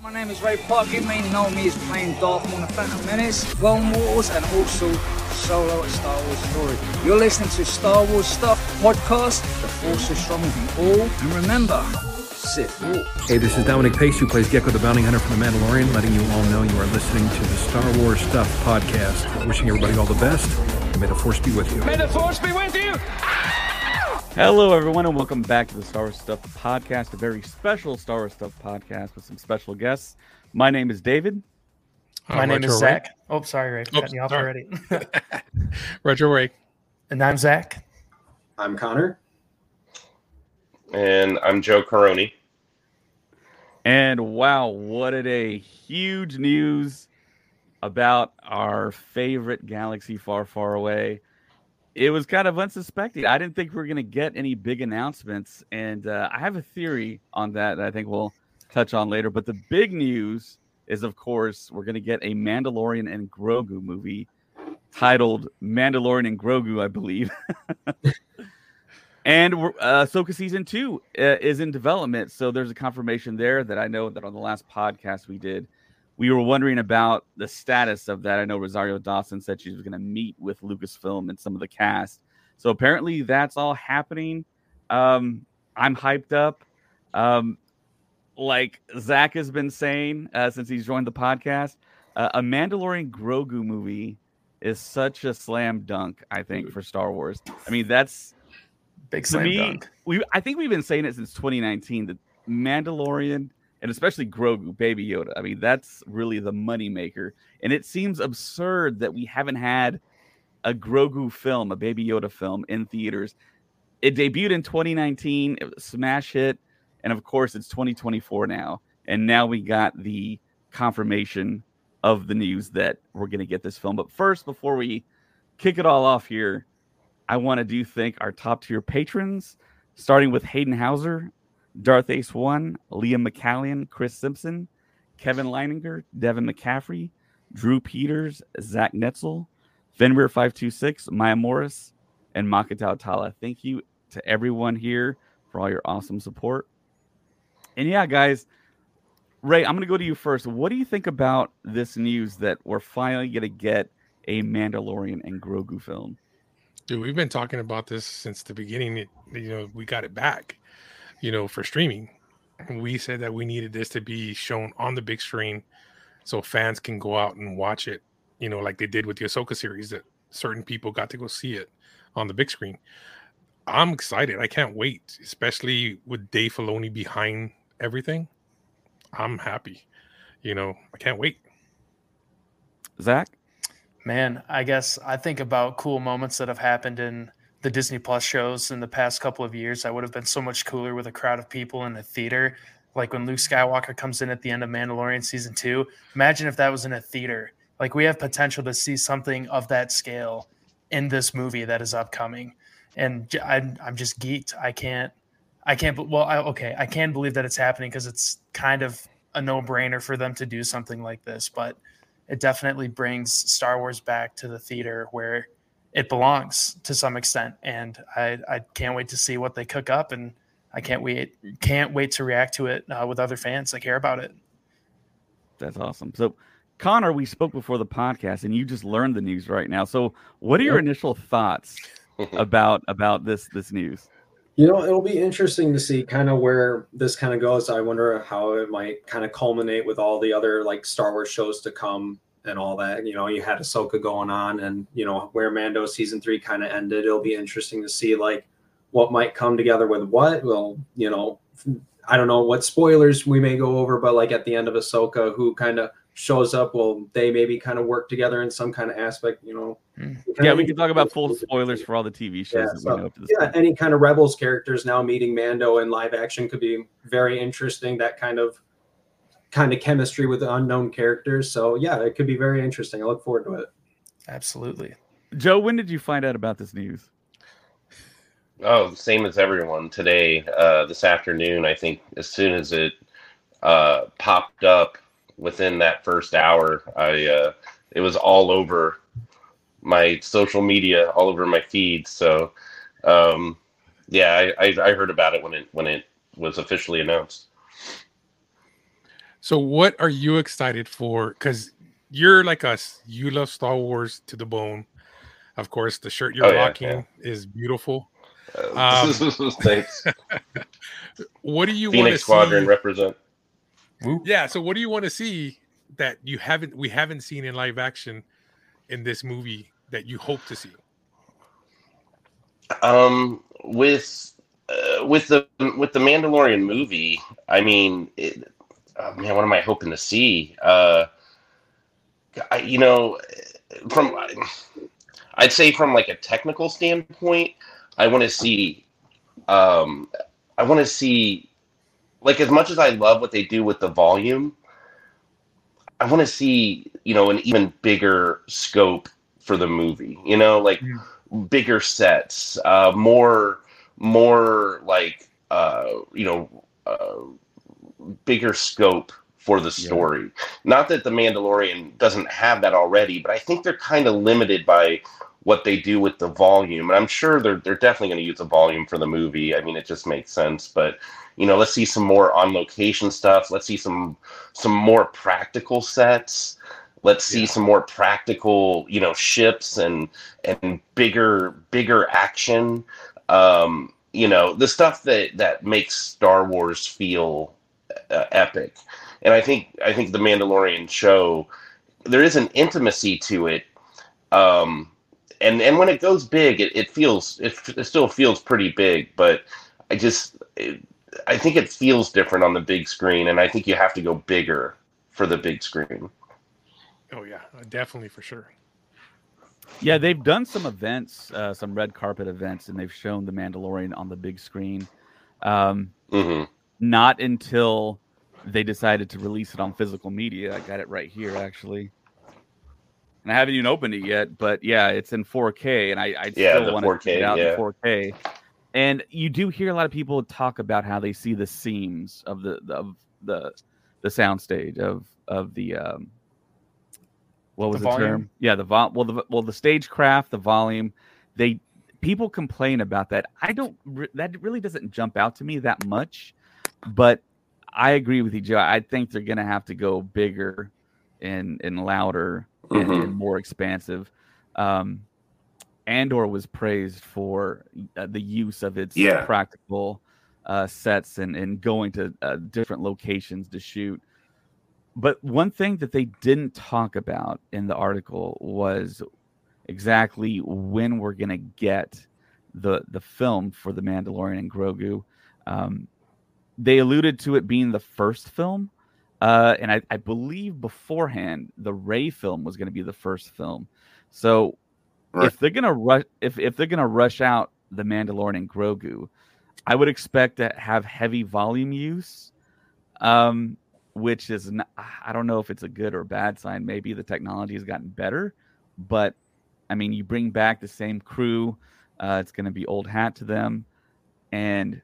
My name is Ray Park. You may know me as playing Darth Maul in The Phantom Menace, Clone Wars, and also Solo: A Star Wars Story. You're listening to Star Wars Stuff Podcast. The Force is strong with you all. And remember, Sith Walk. Hey, this is Dominic Pace, who plays Gekko the Bounty Hunter from The Mandalorian, letting you all know you are listening to the Star Wars Stuff Podcast. Wishing everybody all the best, and may the Force be with you. May the Force be with you! Hello, everyone, and welcome back to the Star Wars Stuff Podcast, a very special Star Wars Stuff podcast with some special guests. My name is David. My name is Zach. Ray. Oh, sorry, Ray. Cut me off already. Retro Ray. And I'm Zach. I'm Connor. And I'm Joe Caroni. And wow, what a day. Huge news about our favorite galaxy far, far away. It was kind of unsuspected. I didn't think we were going to get any big announcements. And I have a theory on that I think we'll touch on later. But the big news is, of course, we're going to get a Mandalorian and Grogu movie titled Mandalorian and Grogu, I believe. And Ahsoka Season 2 is in development. So there's a confirmation there that I know that on the last podcast we did, we were wondering about the status of that. I know Rosario Dawson said she was going to meet with Lucasfilm and some of the cast. So apparently that's all happening. I'm hyped up. Like Zach has been saying since he's joined the podcast, a Mandalorian Grogu movie is such a slam dunk, I think, for Star Wars. I mean, that's big slam dunk. I think we've been saying it since 2019, that Mandalorian, and especially Grogu, Baby Yoda, I mean, that's really the moneymaker. And it seems absurd that we haven't had a Grogu film, a Baby Yoda film in theaters. It debuted in 2019. It was a smash hit. And, of course, it's 2024 now. And now we got the confirmation of the news that we're going to get this film. But first, before we kick it all off here, I want to thank our top-tier patrons, starting with Hayden Hauser, Darth Ace 1, Liam McCallion, Chris Simpson, Kevin Leininger, Devin McCaffrey, Drew Peters, Zach Netzel, Fenrir 526, Maya Morris, and Makatao Tala. Thank you to everyone here for all your awesome support. And yeah, guys, Ray, I'm going to go to you first. What do you think about this news that we're finally going to get a Mandalorian and Grogu film? Dude, we've been talking about this since the beginning. We got it back, for streaming. We said that we needed this to be shown on the big screen so fans can go out and watch it, like they did with the Ahsoka series, that certain people got to go see it on the big screen. I'm excited. I can't wait, especially with Dave Filoni behind everything. I'm happy. I can't wait. Zach? Man, I guess I think about cool moments that have happened in the Disney Plus shows in the past couple of years. I would have been so much cooler with a crowd of people in a theater. Like when Luke Skywalker comes in at the end of Mandalorian Season 2. Imagine if that was in a theater. Like, we have potential to see something of that scale in this movie that is upcoming. And I'm just geeked. I can believe that it's happening because it's kind of a no-brainer for them to do something like this. But it definitely brings Star Wars back to the theater where it belongs to some extent. And I can't wait to see what they cook up, and I can't wait to react to it with other fans that care about it. That's awesome. So, Connor, we spoke before the podcast, and you just learned the news right now. So what are your initial thoughts about this news? It'll be interesting to see kind of where this kind of goes. I wonder how it might kind of culminate with all the other like Star Wars shows to come and all that. You had Ahsoka going on, and where Mando Season 3 kind of ended. It'll be interesting to see like what might come together with what. Well, I don't know what spoilers we may go over, but like at the end of Ahsoka, who kind of shows up, will they maybe kind of work together in some kind of aspect, Yeah, we can talk about full spoilers for all the TV shows that we know up to this point. Any kind of Rebels characters now meeting Mando in live action could be very interesting. That kind of chemistry with the unknown characters. So yeah, it could be very interesting. I look forward to it. Absolutely. Joe, when did you find out about this news? Oh, same as everyone today, this afternoon. I think as soon as it popped up within that first hour, it was all over my social media, all over my feed. So, I heard about it when it was officially announced. So what are you excited for? Because you're like us. You love Star Wars to the bone. Of course, the shirt you're Oh yeah, yeah. rocking is beautiful. Um, Thanks. what do you want to Phoenix Squadron see? represent. Yeah. So what do you want to see that we haven't seen in live action in this movie that you hope to see? With the Mandalorian movie, I mean, man, what am I hoping to see? You know, from I'd say from like a technical standpoint, I want to see, like, as much as I love what they do with the volume, I want to see, an even bigger scope for the movie. Like bigger sets, more like bigger scope for the story. Yeah. Not that the Mandalorian doesn't have that already, but I think they're kind of limited by what they do with the volume. And I'm sure they're definitely going to use the volume for the movie. I mean, it just makes sense. But let's see some more on location stuff. Let's see some more practical sets. Let's see some more practical, ships and bigger action. The stuff that makes Star Wars feel epic. And I think the Mandalorian show, there is an intimacy to it. And when it goes big, it still feels pretty big, but I think it feels different on the big screen, and I think you have to go bigger for the big screen. Oh yeah, definitely, for sure. Yeah, they've done some events, some red carpet events, and they've shown the Mandalorian on the big screen. Not until they decided to release it on physical media. I got it right here, actually. And I haven't even opened it yet, but yeah, it's in 4K, and I still want to get it out in 4K. And you do hear a lot of people talk about how they see the seams of the soundstage of the what was the term? Yeah, the stagecraft, the volume. People complain about that. That really doesn't jump out to me that much, but I agree with you, Joe. I think they're going to have to go bigger and louder and more expansive. Andor was praised for the use of its practical sets and going to different locations to shoot. But one thing that they didn't talk about in the article was exactly when we're going to get the film for The Mandalorian and Grogu. They alluded to it being the first film. And I believe beforehand, the Rey film was going to be the first film. So if they're going to rush, if they're going to rush out The Mandalorian and Grogu, I would expect to have heavy volume use. Which is, I don't know if it's a good or bad sign. Maybe the technology has gotten better, but I mean, you bring back the same crew. It's going to be old hat to them. And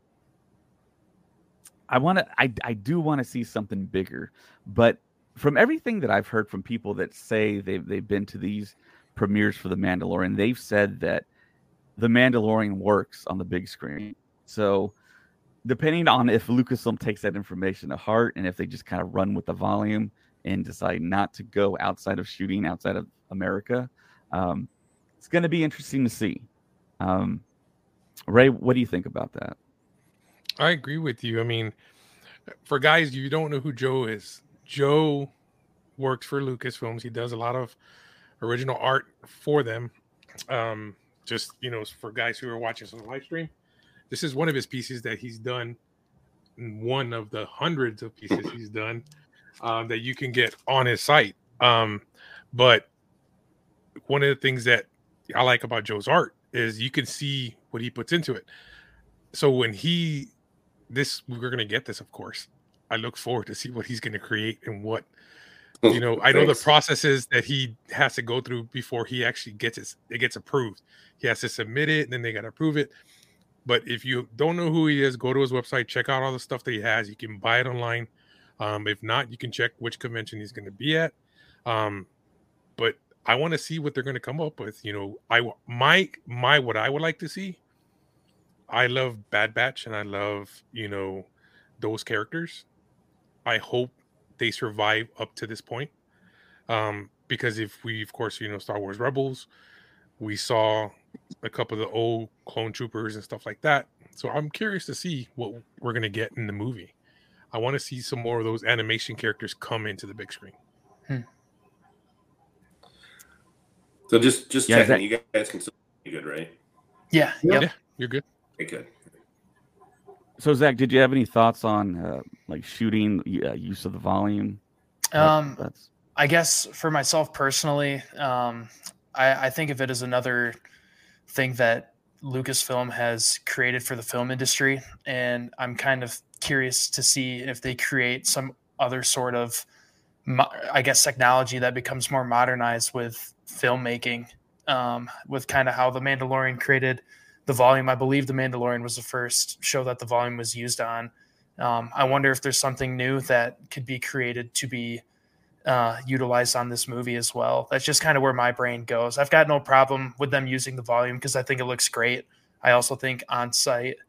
I do want to see something bigger, but from everything that I've heard from people that say they've been to these premieres for The Mandalorian, they've said that The Mandalorian works on the big screen. So depending on if Lucasfilm takes that information to heart and if they just kind of run with the volume and decide not to go outside of shooting outside of America, it's going to be interesting to see. Ray, what do you think about that? I agree with you. I mean, for guys, you don't know who Joe is. Joe works for Lucasfilms. He does a lot of original art for them. Just, for guys who are watching some live stream, this is one of his pieces that he's done. One of the hundreds of pieces he's done that you can get on his site. But one of the things that I like about Joe's art is you can see what he puts into it. So when we're going to get this, of course, I look forward to see what he's going to create and what, I know the processes that he has to go through before he actually gets approved. He has to submit it, and then they got to approve it. But if you don't know who he is, go to his website, check out all the stuff that he has. You can buy it online. If not, you can check which convention he's going to be at. But I want to see what they're going to come up with. What I would like to see. I love Bad Batch and I love, those characters. I hope they survive up to this point. Because if we, of course, Star Wars Rebels, we saw a couple of the old clone troopers and stuff like that. So I'm curious to see what we're going to get in the movie. I want to see some more of those animation characters come into the big screen. So just checking, you guys can still be good, right? Yeah. Yeah, you're good. Okay, good. So Zach, did you have any thoughts on like shooting, use of the volume? I guess for myself personally, I think of it as another thing that Lucasfilm has created for the film industry, and I'm kind of curious to see if they create some other sort of, I guess, technology that becomes more modernized with filmmaking, with kind of how The Mandalorian created the volume. I believe The Mandalorian was the first show that the volume was used on. I wonder if there's something new that could be created to be utilized on this movie as well. That's just kind of where my brain goes. I've got no problem with them using the volume because I think it looks great. I also think on-site,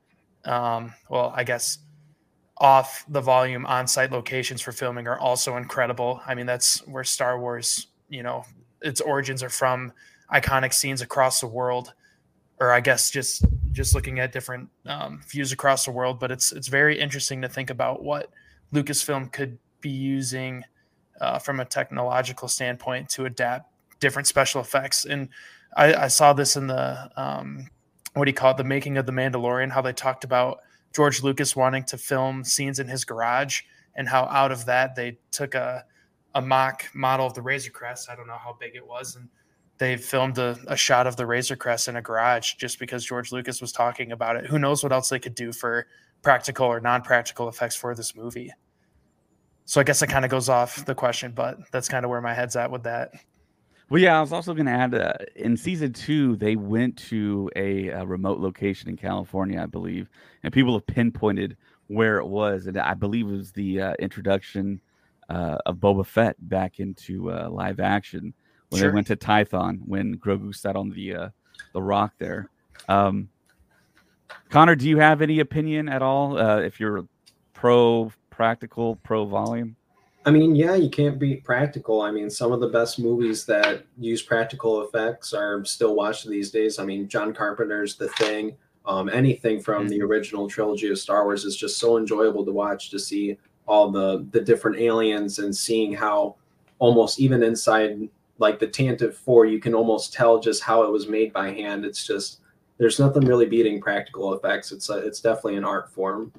I guess off the volume on-site locations for filming are also incredible. I mean, that's where Star Wars, its origins are from, iconic scenes across the world, or I guess just looking at different views across the world. But it's very interesting to think about what Lucasfilm could be using from a technological standpoint to adapt different special effects. And I saw this in the, the making of The Mandalorian, how they talked about George Lucas wanting to film scenes in his garage, and how out of that they took a mock model of the Razor Crest. I don't know how big it was. And they filmed a shot of the Razor Crest in a garage just because George Lucas was talking about it. Who knows what else they could do for practical or non-practical effects for this movie. So I guess it kind of goes off the question, but that's kind of where my head's at with that. Well, yeah, I was also going to add, in season 2, they went to a remote location in California, I believe, and people have pinpointed where it was. And I believe it was the introduction of Boba Fett back into live action when they went to Tython, when Grogu sat on the rock there. Connor, do you have any opinion at all if you're pro practical, pro volume? I mean, yeah, you can't beat practical. I mean, some of the best movies that use practical effects are still watched these days. I mean, John Carpenter's The Thing, anything from the original trilogy of Star Wars is just so enjoyable to watch, to see all the different aliens and seeing how almost even inside like the Tantive 4, you can almost tell just how it was made by hand. It's just, there's nothing really beating practical effects. It's definitely an art form.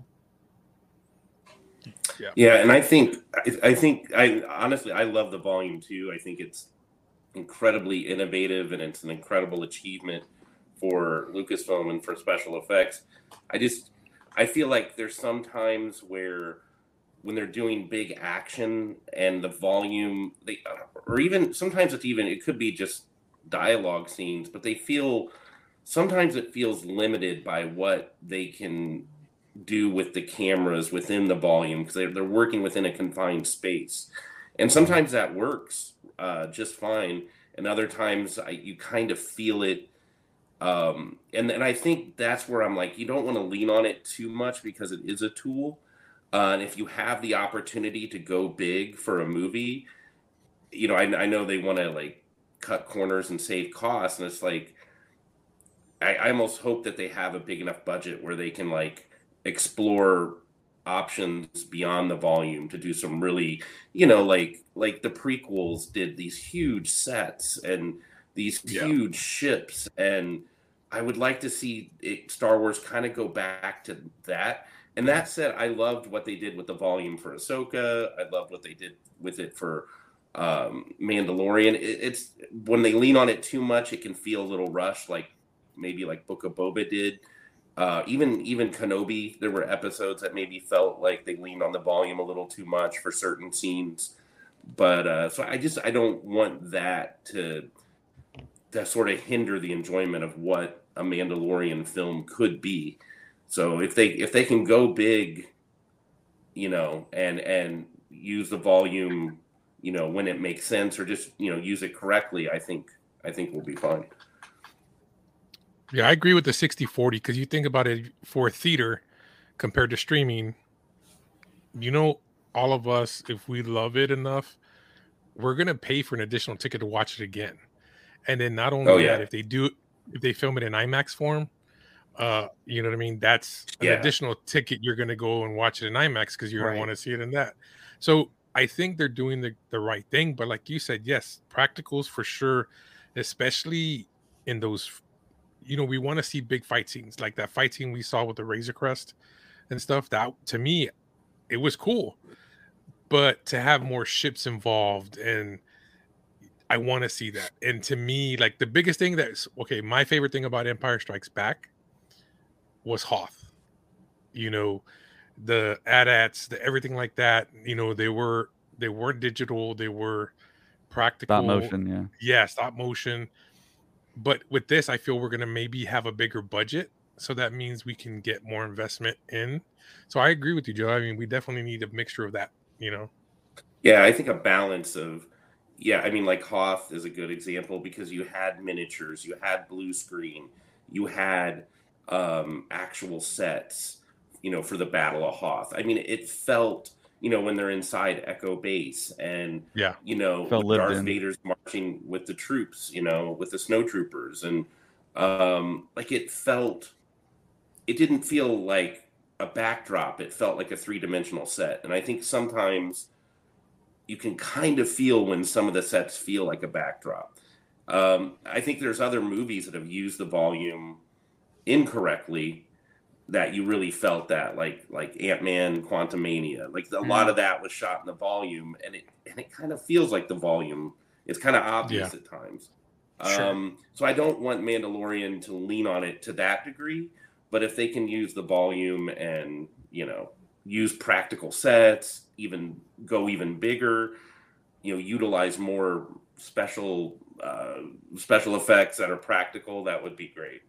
Yeah, and I think honestly, I love the volume too. I think it's incredibly innovative, and it's an incredible achievement for Lucasfilm and for special effects. I feel like there's some times where when they're doing big action and the volume, or even sometimes it could be just dialogue scenes, but sometimes it feels limited by what they can do with the cameras within the volume, because they're working within a confined space, and sometimes that works just fine, and other times you kind of feel it, and I think that's where I'm like, you don't want to lean on it too much because it is a tool, and if you have the opportunity to go big for a movie, I know they want to like cut corners and save costs, and it's like I almost hope that they have a big enough budget where they can like explore options beyond the volume to do some really, like the prequels did these huge sets and these huge ships, and I would like to see Star Wars kind of go back to that. And that said, I loved what they did with the volume for Ahsoka. I loved what they did with it for Mandalorian. It's when they lean on it too much, it can feel a little rushed, like maybe like Book of Boba did. Even Kenobi, there were episodes that maybe felt like they leaned on the volume a little too much for certain scenes. But so I don't want that to sort of hinder the enjoyment of what a Mandalorian film could be. So if they can go big, and use the volume, when it makes sense, or just use it correctly, I think we'll be fine. Yeah, I agree with the 60-40, because you think about it for theater compared to streaming, all all of us, if we love it enough, we're gonna pay for an additional ticket to watch it again. And then not only that, if they film it in IMAX form, you know what I mean? That's an additional ticket. You're gonna go and watch it in IMAX because you're gonna want to see it in that. So I think they're doing the right thing. But like you said, yes, practicals for sure, especially in those. You know, we want to see big fight scenes like that fight scene we saw with the Razor Crest and stuff. That to me, it was cool. But to have more ships involved, and I want to see that. And to me, like the biggest thing my favorite thing about Empire Strikes Back was Hoth. You know, the AT-ATs, the everything like that. You know, they weren't digital, they were practical. Stop motion, stop motion. But with this, I feel we're going to maybe have a bigger budget. So that means we can get more investment in. So I agree with you, Joe. I mean, we definitely need a mixture of that, you know? Yeah, I think a balance of, I mean, like Hoth is a good example because you had miniatures, you had blue screen, you had actual sets, you know, for the Battle of Hoth. I mean, it felt, you know, when they're inside Echo Base and, you know, Darth Vader's marching with the troops, you know, with the snow troopers. And like it didn't feel like a backdrop. It felt like a 3-dimensional set. And I think sometimes you can kind of feel when some of the sets feel like a backdrop. I think there's other movies that have used the volume incorrectly that you really felt that, like Ant-Man, Quantumania, like a lot of that was shot in the volume, and it kind of feels like the volume. It's kind of obvious at times. Sure. So I don't want Mandalorian to lean on it to that degree, but if they can use the volume and, you know, use practical sets, even go even bigger, you know, utilize more special effects that are practical, that would be great.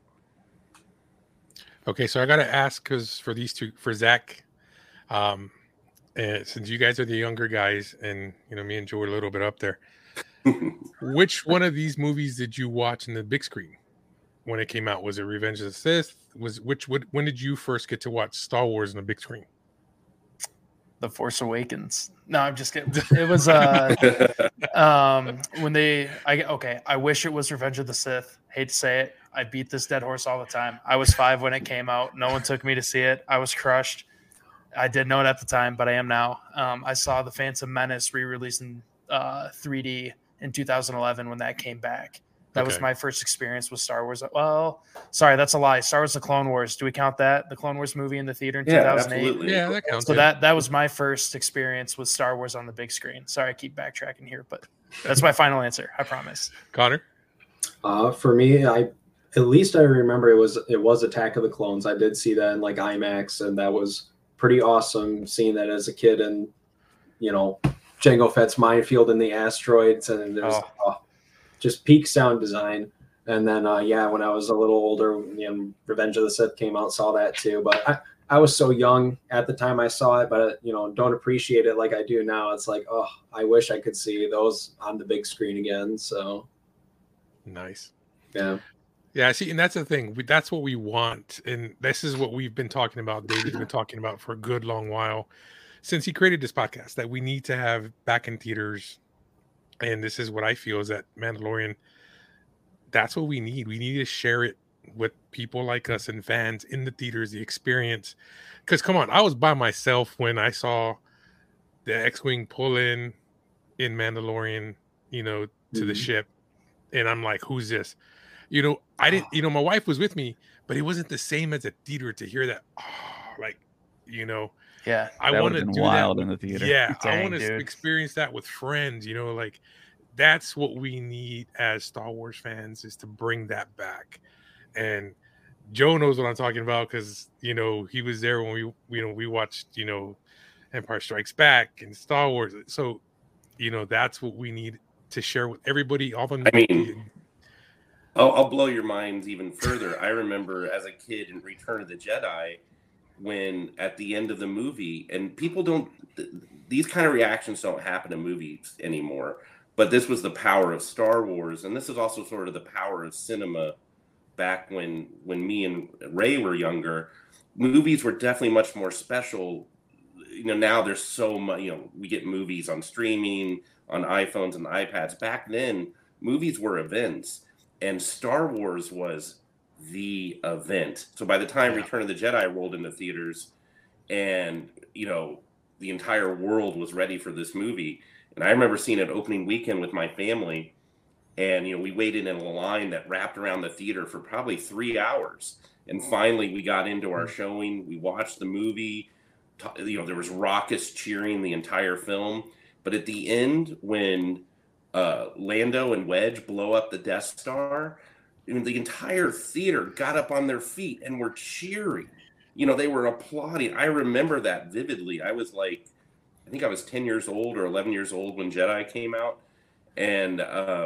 Okay, so I got to ask, because for these two, for Zach, and since you guys are the younger guys, and you know me and Joe are a little bit up there, which one of these movies did you watch in the big screen when it came out? Was it Revenge of the Sith? When did you first get to watch Star Wars in the big screen? The Force Awakens. No, I'm just kidding. It was I wish it was Revenge of the Sith. Hate to say it. I beat this dead horse all the time. I was 5 when it came out. No one took me to see it. I was crushed. I didn't know it at the time, but I am now. I saw The Phantom Menace re-released in 3D in 2011 when that came back. That was my first experience with Star Wars. Well, sorry, that's a lie. Star Wars: The Clone Wars. Do we count that? The Clone Wars movie in the theater in 2008? Absolutely. Yeah, that counts. So that was my first experience with Star Wars on the big screen. Sorry, I keep backtracking here, but that's my final answer. I promise. Connor? For me, at least I remember it was Attack of the Clones. I did see that in like IMAX, and that was pretty awesome seeing that as a kid. And you know, Jango Fett's minefield in the asteroids, and there's just peak sound design. And then when I was a little older, you know, Revenge of the Sith came out, saw that too. But I was so young at the time I saw it, but you know, don't appreciate it like I do now. It's like, oh, I wish I could see those on the big screen again. So nice. Yeah, see, and that's the thing. That's what we want, and this is what we've been talking about. David's been talking about for a good long while since he created this podcast, that we need to have back in theaters. And this is what I feel is that Mandalorian, that's what we need. We need to share it with people like us and fans in the theaters, the experience. Because come on, I was by myself when I saw the X-Wing pull in Mandalorian, you know, to the ship. And I'm like, who's this? You know, I didn't, you know, my wife was with me, but it wasn't the same as a theater to hear that. Oh, like, you know, I want to do wild that in the theater. Yeah, Dang, I want to experience that with friends. You know, like that's what we need as Star Wars fans, is to bring that back. And Joe knows what I'm talking about because you know he was there when we watched Empire Strikes Back and Star Wars. So you know that's what we need to share with everybody. I'll blow your minds even further. I remember as a kid in Return of the Jedi, when at the end of the movie, and people these kind of reactions don't happen in movies anymore, but this was the power of Star Wars, and this is also sort of the power of cinema back when me and Ray were younger. Movies were definitely much more special, now there's so much, we get movies on streaming, on iPhones and iPads. Back then, movies were events, and Star Wars was the event. So by the time Return of the Jedi rolled into theaters, and the entire world was ready for this movie, and I remember seeing it opening weekend with my family, and we waited in a line that wrapped around the theater for probably 3 hours, and finally we got into our showing. We watched the movie. There was raucous cheering the entire film, but at the end, when Lando and Wedge blow up the Death Star, the entire theater got up on their feet and were cheering. They were applauding. I remember that vividly. I was I think I was 10 years old or 11 years old when Jedi came out, and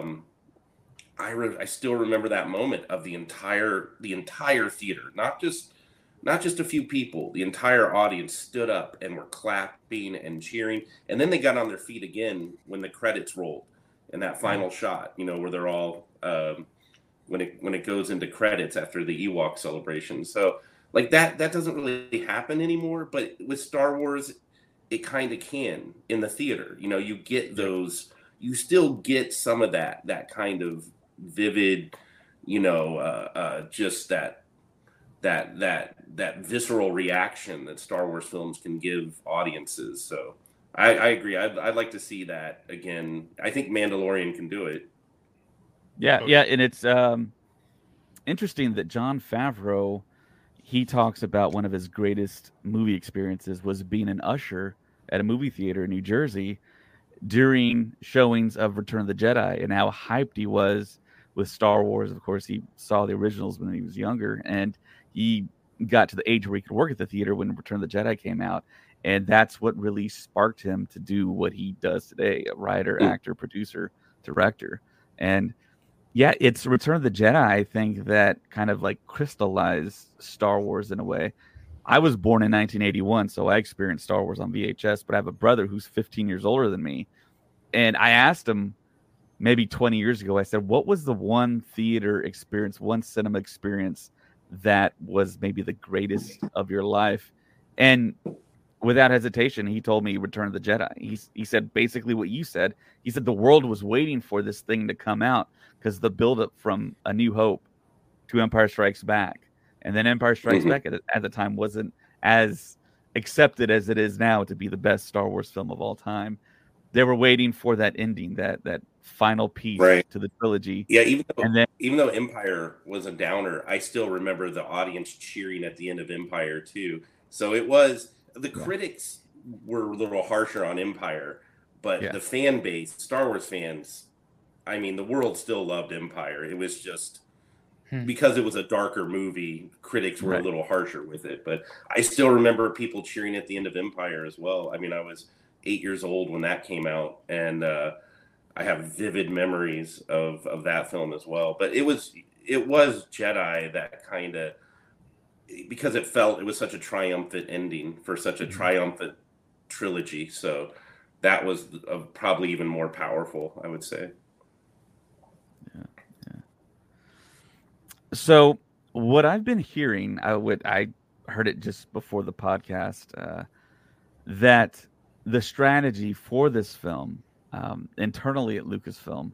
I still remember that moment of the entire theater, not just a few people. The entire audience stood up and were clapping and cheering, and then they got on their feet again when the credits rolled, and that final shot, where they're all when it goes into credits after the Ewok celebration. So that doesn't really happen anymore, but with Star Wars, it kind of can in the theater. You get those, you still get some of that kind of vivid, just that visceral reaction that Star Wars films can give audiences. So I agree. I'd like to see that again. I think Mandalorian can do it. Yeah, and it's interesting that Jon Favreau, he talks about one of his greatest movie experiences was being an usher at a movie theater in New Jersey during showings of Return of the Jedi, and how hyped he was with Star Wars. Of course, he saw the originals when he was younger, and he got to the age where he could work at the theater when Return of the Jedi came out. And that's what really sparked him to do what he does today, a writer, actor, producer, director. And it's Return of the Jedi, I think, that kind of crystallized Star Wars in a way. I was born in 1981, so I experienced Star Wars on VHS, but I have a brother who's 15 years older than me. And I asked him maybe 20 years ago, I said, what was the one theater experience, one cinema experience that was maybe the greatest of your life? And without hesitation, he told me Return of the Jedi. He said basically what you said. He said the world was waiting for this thing to come out because the buildup from A New Hope to Empire Strikes Back, and then Empire Strikes Back at the time wasn't as accepted as it is now to be the best Star Wars film of all time. They were waiting for that ending, that final piece to the trilogy. Yeah, even though Empire was a downer, I still remember the audience cheering at the end of Empire too. So it was, the critics were a little harsher on Empire, but the fan base, Star Wars fans, I mean, the world still loved Empire. It was just because it was a darker movie, critics were a little harsher with it. But I still remember people cheering at the end of Empire as well. I mean, I was 8 years old when that came out, and I have vivid memories of that film as well. But it was Jedi that kind of, because it was such a triumphant ending for such a triumphant trilogy. So that was probably even more powerful, I would say. Yeah. So what I've been hearing, I heard it just before the podcast, that the strategy for this film internally at Lucasfilm,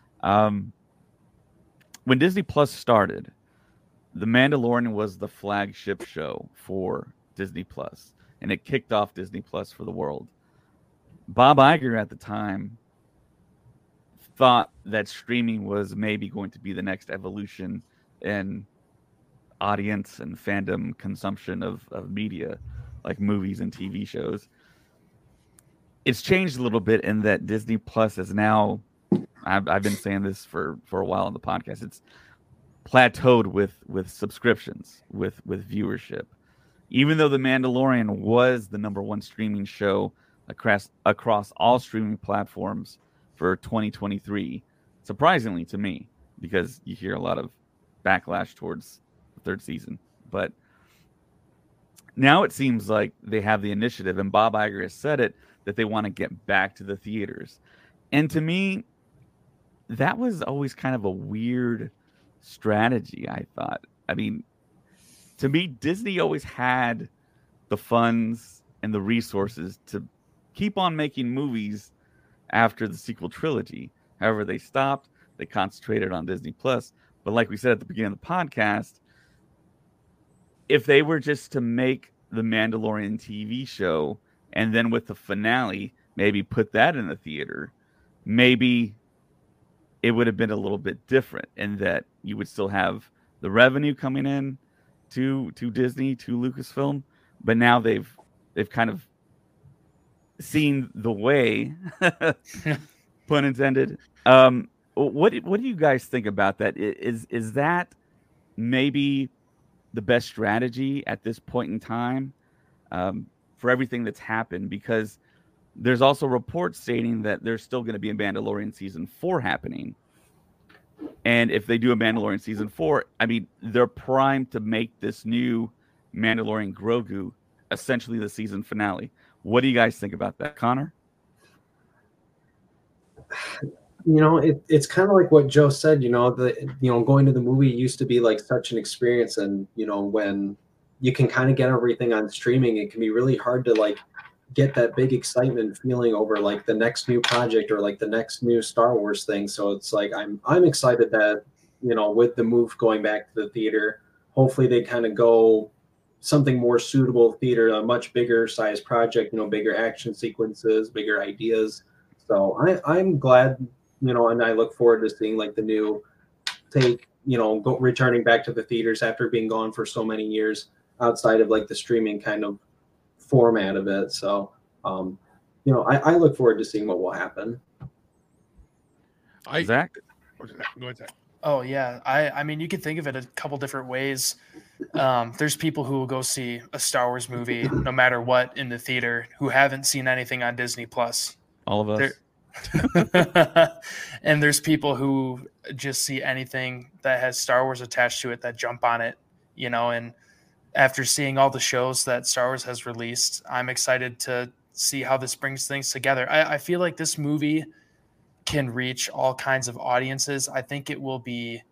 when Disney Plus started, The Mandalorian was the flagship show for Disney Plus, and it kicked off Disney Plus for the world. Bob Iger at the time thought that streaming was maybe going to be the next evolution in audience and fandom consumption of media, like movies and TV shows. It's changed a little bit in that Disney Plus is now, I've been saying this for a while on the podcast, it's plateaued with subscriptions, with viewership. Even though The Mandalorian was the number one streaming show across all streaming platforms for 2023, surprisingly to me, because you hear a lot of backlash towards the third season. But now it seems like they have the initiative, and Bob Iger has said it, that they want to get back to the theaters. And to me, that was always kind of a weird strategy, I thought. I mean, to me, Disney always had the funds and the resources to keep on making movies after the sequel trilogy. However, they stopped. They concentrated on Disney Plus. But like we said at the beginning of the podcast, if they were just to make the Mandalorian TV show and then with the finale, maybe put that in the theater, maybe it would have been a little bit different in that you would still have the revenue coming in to Disney, to Lucasfilm, but now they've kind of seen the way, pun intended. What do you guys think about that? Is that maybe the best strategy at this point in time for everything that's happened? Because there's also reports stating that there's still going to be a Mandalorian season 4 happening. And if they do a Mandalorian season 4, I mean, they're primed to make this new Mandalorian Grogu essentially the season finale. What do you guys think about that, Connor? It's kind of like what Joe said. Going to the movie used to be like such an experience, and when you can kind of get everything on streaming, it can be really hard to like get that big excitement feeling over like the next new project or like the next new Star Wars thing. So it's like I'm excited that with the move going back to the theater, hopefully they kind of go something more suitable theater, a much bigger size project, bigger action sequences, bigger ideas. So I'm glad, and I look forward to seeing like the new take, returning back to the theaters after being gone for so many years outside of like the streaming kind of format of it. So, I look forward to seeing what will happen. Zach? Go ahead, Zach. Oh yeah. I mean, you could think of it a couple different ways. There's people who will go see a Star Wars movie no matter what in the theater who haven't seen anything on Disney Plus. All of us. And there's people who just see anything that has Star Wars attached to it that jump on it, and after seeing all the shows that Star Wars has released, I'm excited to see how this brings things together. I feel like this movie can reach all kinds of audiences. I think it will be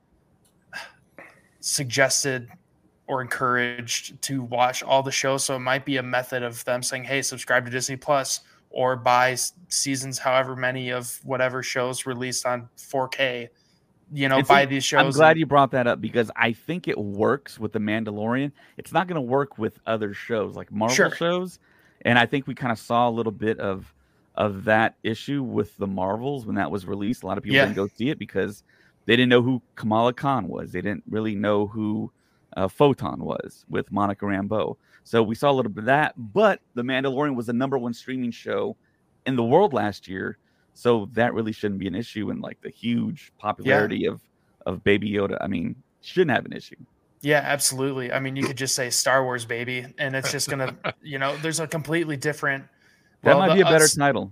suggested or encouraged to watch all the shows. So it might be a method of them saying, hey, subscribe to Disney Plus or buy seasons, however many of whatever shows released on 4K. Buy these shows. I'm glad you brought that up because I think it works with The Mandalorian. It's not going to work with other shows like Marvel shows. And I think we kind of saw a little bit of that issue with the Marvels when that was released. A lot of people didn't go see it because they didn't know who Kamala Khan was. They didn't really know who Photon was with Monica Rambeau. So we saw a little bit of that. But The Mandalorian was the #1 streaming show in the world last year. So that really shouldn't be an issue, and like the huge popularity of Baby Yoda, I mean, shouldn't have an issue. Yeah, absolutely. I mean, you could just say Star Wars, baby, and it's just gonna, there's a completely different. That might be a better title.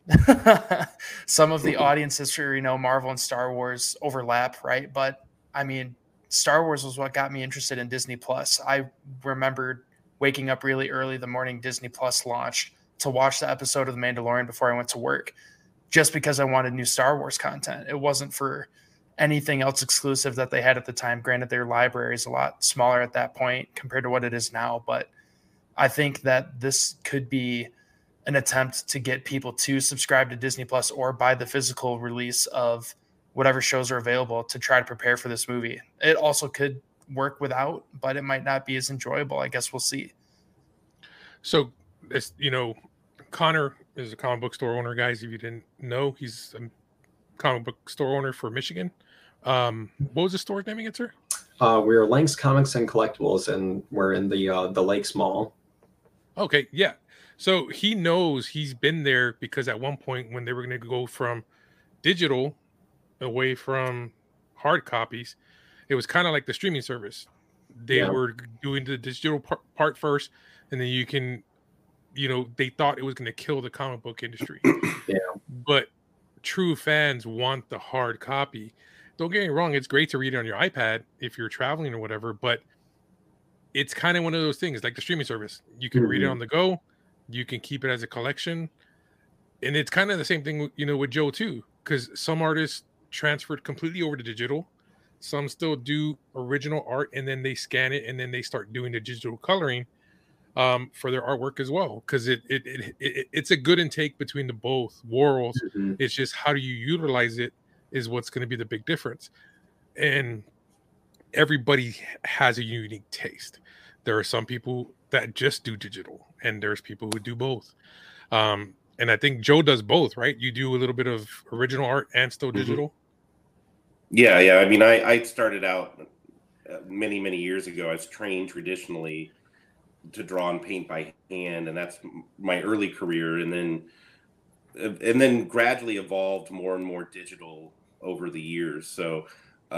Some of the audiences for Marvel and Star Wars overlap, right? But I mean, Star Wars was what got me interested in Disney Plus. I remembered waking up really early the morning Disney Plus launched to watch the episode of The Mandalorian before I went to work. Just because I wanted new Star Wars content. It wasn't for anything else exclusive that they had at the time. Granted, their library is a lot smaller at that point compared to what it is now, but I think that this could be an attempt to get people to subscribe to Disney Plus or buy the physical release of whatever shows are available to try to prepare for this movie. It also could work without, but it might not be as enjoyable. I guess we'll see. So, Connor is a comic book store owner, guys. If you didn't know, he's a comic book store owner for Michigan. What was the store's name again, sir? We're Lanks Comics and Collectibles, and we're in the Lakes Mall. Okay, yeah. So he knows, he's been there because at one point when they were going to go from digital away from hard copies, it was kind of like the streaming service. They were doing the digital part first, and then you can. They thought it was going to kill the comic book industry. But true fans want the hard copy. Don't get me wrong. It's great to read it on your iPad if you're traveling or whatever, but it's kind of one of those things like the streaming service. You can read it on the go. You can keep it as a collection. And it's kind of the same thing, with Joe too, because some artists transferred completely over to digital. Some still do original art and then they scan it and then they start doing the digital coloring. for their artwork as well, because it's a good intake between the both worlds. Mhm. It's just how do you utilize it is what's going to be the big difference. And everybody has a unique taste. There are some people that just do digital, and there's people who do both. And I think Joe does both, right? You do a little bit of original art and still digital. Yeah. I mean, I started out many years ago. I was trained traditionally to draw and paint by hand, and that's my early career. And then gradually evolved more and more digital over the years. So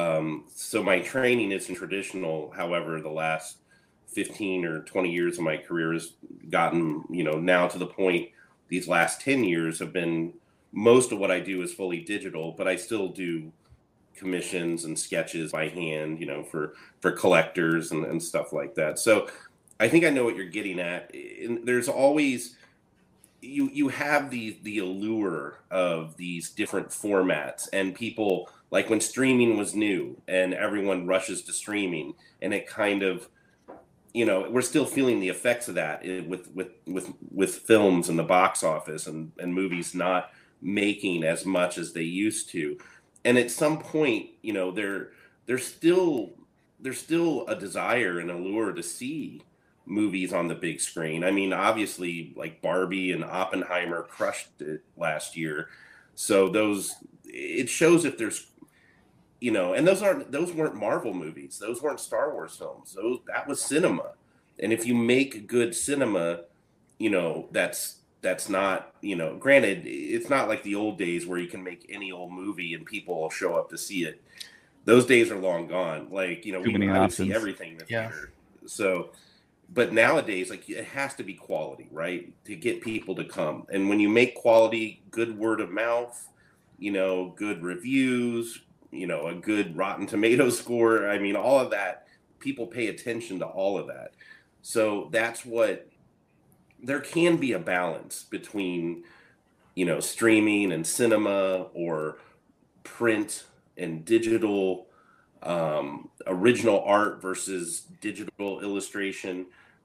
my training isn't traditional. However, the last 15 or 20 years of my career has gotten, now to the point, these last 10 years have been, most of what I do is fully digital, but I still do commissions and sketches by hand, for collectors and stuff like that. So I think I know what you're getting at. And there's always, you have the allure of these different formats, and people, like when streaming was new and everyone rushes to streaming, and it kind of, we're still feeling the effects of that with films in the box office and movies not making as much as they used to. And at some point, there's still a desire and allure to see movies on the big screen. I mean, obviously, like Barbie and Oppenheimer crushed it last year. So it shows if there's, and those weren't Marvel movies. Those weren't Star Wars films. That was cinema. And if you make good cinema, that's not, granted, it's not like the old days where you can make any old movie and people will show up to see it. Those days are long gone. Like, Too many I would see options. everything in the theater. So, but nowadays, like, it has to be quality, right? To get people to come. And when you make quality, good word of mouth, good reviews, a good Rotten Tomatoes score. I mean, all of that, people pay attention to all of that. So that's what, there can be a balance between, streaming and cinema, or print and digital, original art versus digital illustration.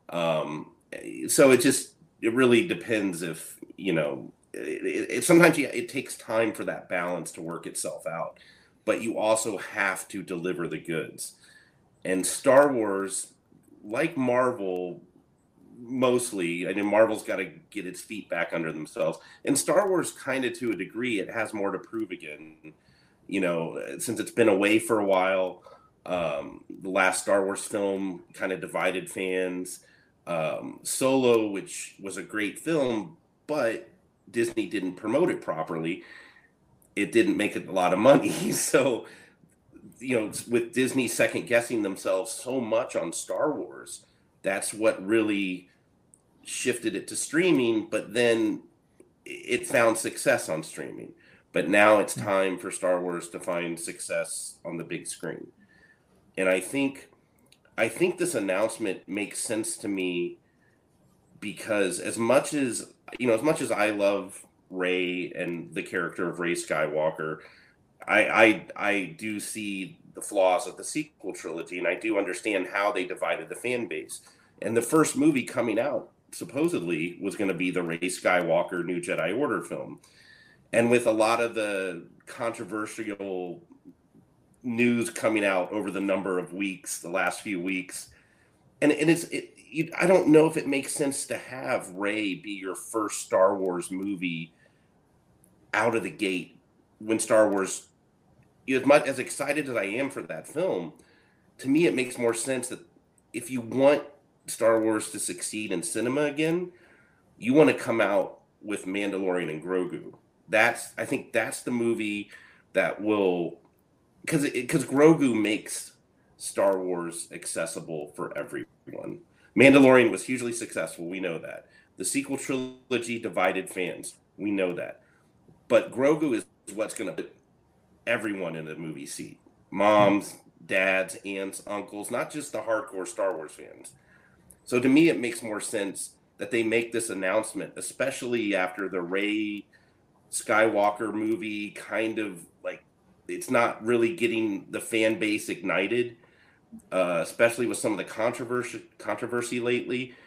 So it really depends if, sometimes it takes time for that balance to work itself out, but you also have to deliver the goods. And Star Wars, like Marvel, mostly, I mean, Marvel's got to get its feet back under themselves. And Star Wars, kind of to a degree, it has more to prove again. Since it's been away for a while, the last Star Wars film kind of divided fans. Solo, which was a great film, but Disney didn't promote it properly. It didn't make a lot of money. So, with Disney second guessing themselves so much on Star Wars, that's what really shifted it to streaming. But then it found success on streaming. But now it's time for Star Wars to find success on the big screen. And I think this announcement makes sense to me, because as much as I love Rey and the character of Rey Skywalker, I do see the flaws of the sequel trilogy, and I do understand how they divided the fan base. And the first movie coming out supposedly was going to be the Rey Skywalker New Jedi Order film. And with a lot of the controversial news coming out over the number of weeks, the last few weeks, I don't know if it makes sense to have Rey be your first Star Wars movie out of the gate, when Star Wars, as much as excited as I am for that film, to me it makes more sense that if you want Star Wars to succeed in cinema again, you want to come out with Mandalorian and Grogu. I think that's the movie that will, because Grogu makes Star Wars accessible for everyone. Mandalorian was hugely successful. We know that. The sequel trilogy divided fans. We know that. But Grogu is what's going to put everyone in the movie seat. Moms, dads, aunts, uncles, not just the hardcore Star Wars fans. So to me, it makes more sense that they make this announcement, especially after the Rey Skywalker movie, kind of like, it's not really getting the fan base ignited, especially with some of the controversy lately.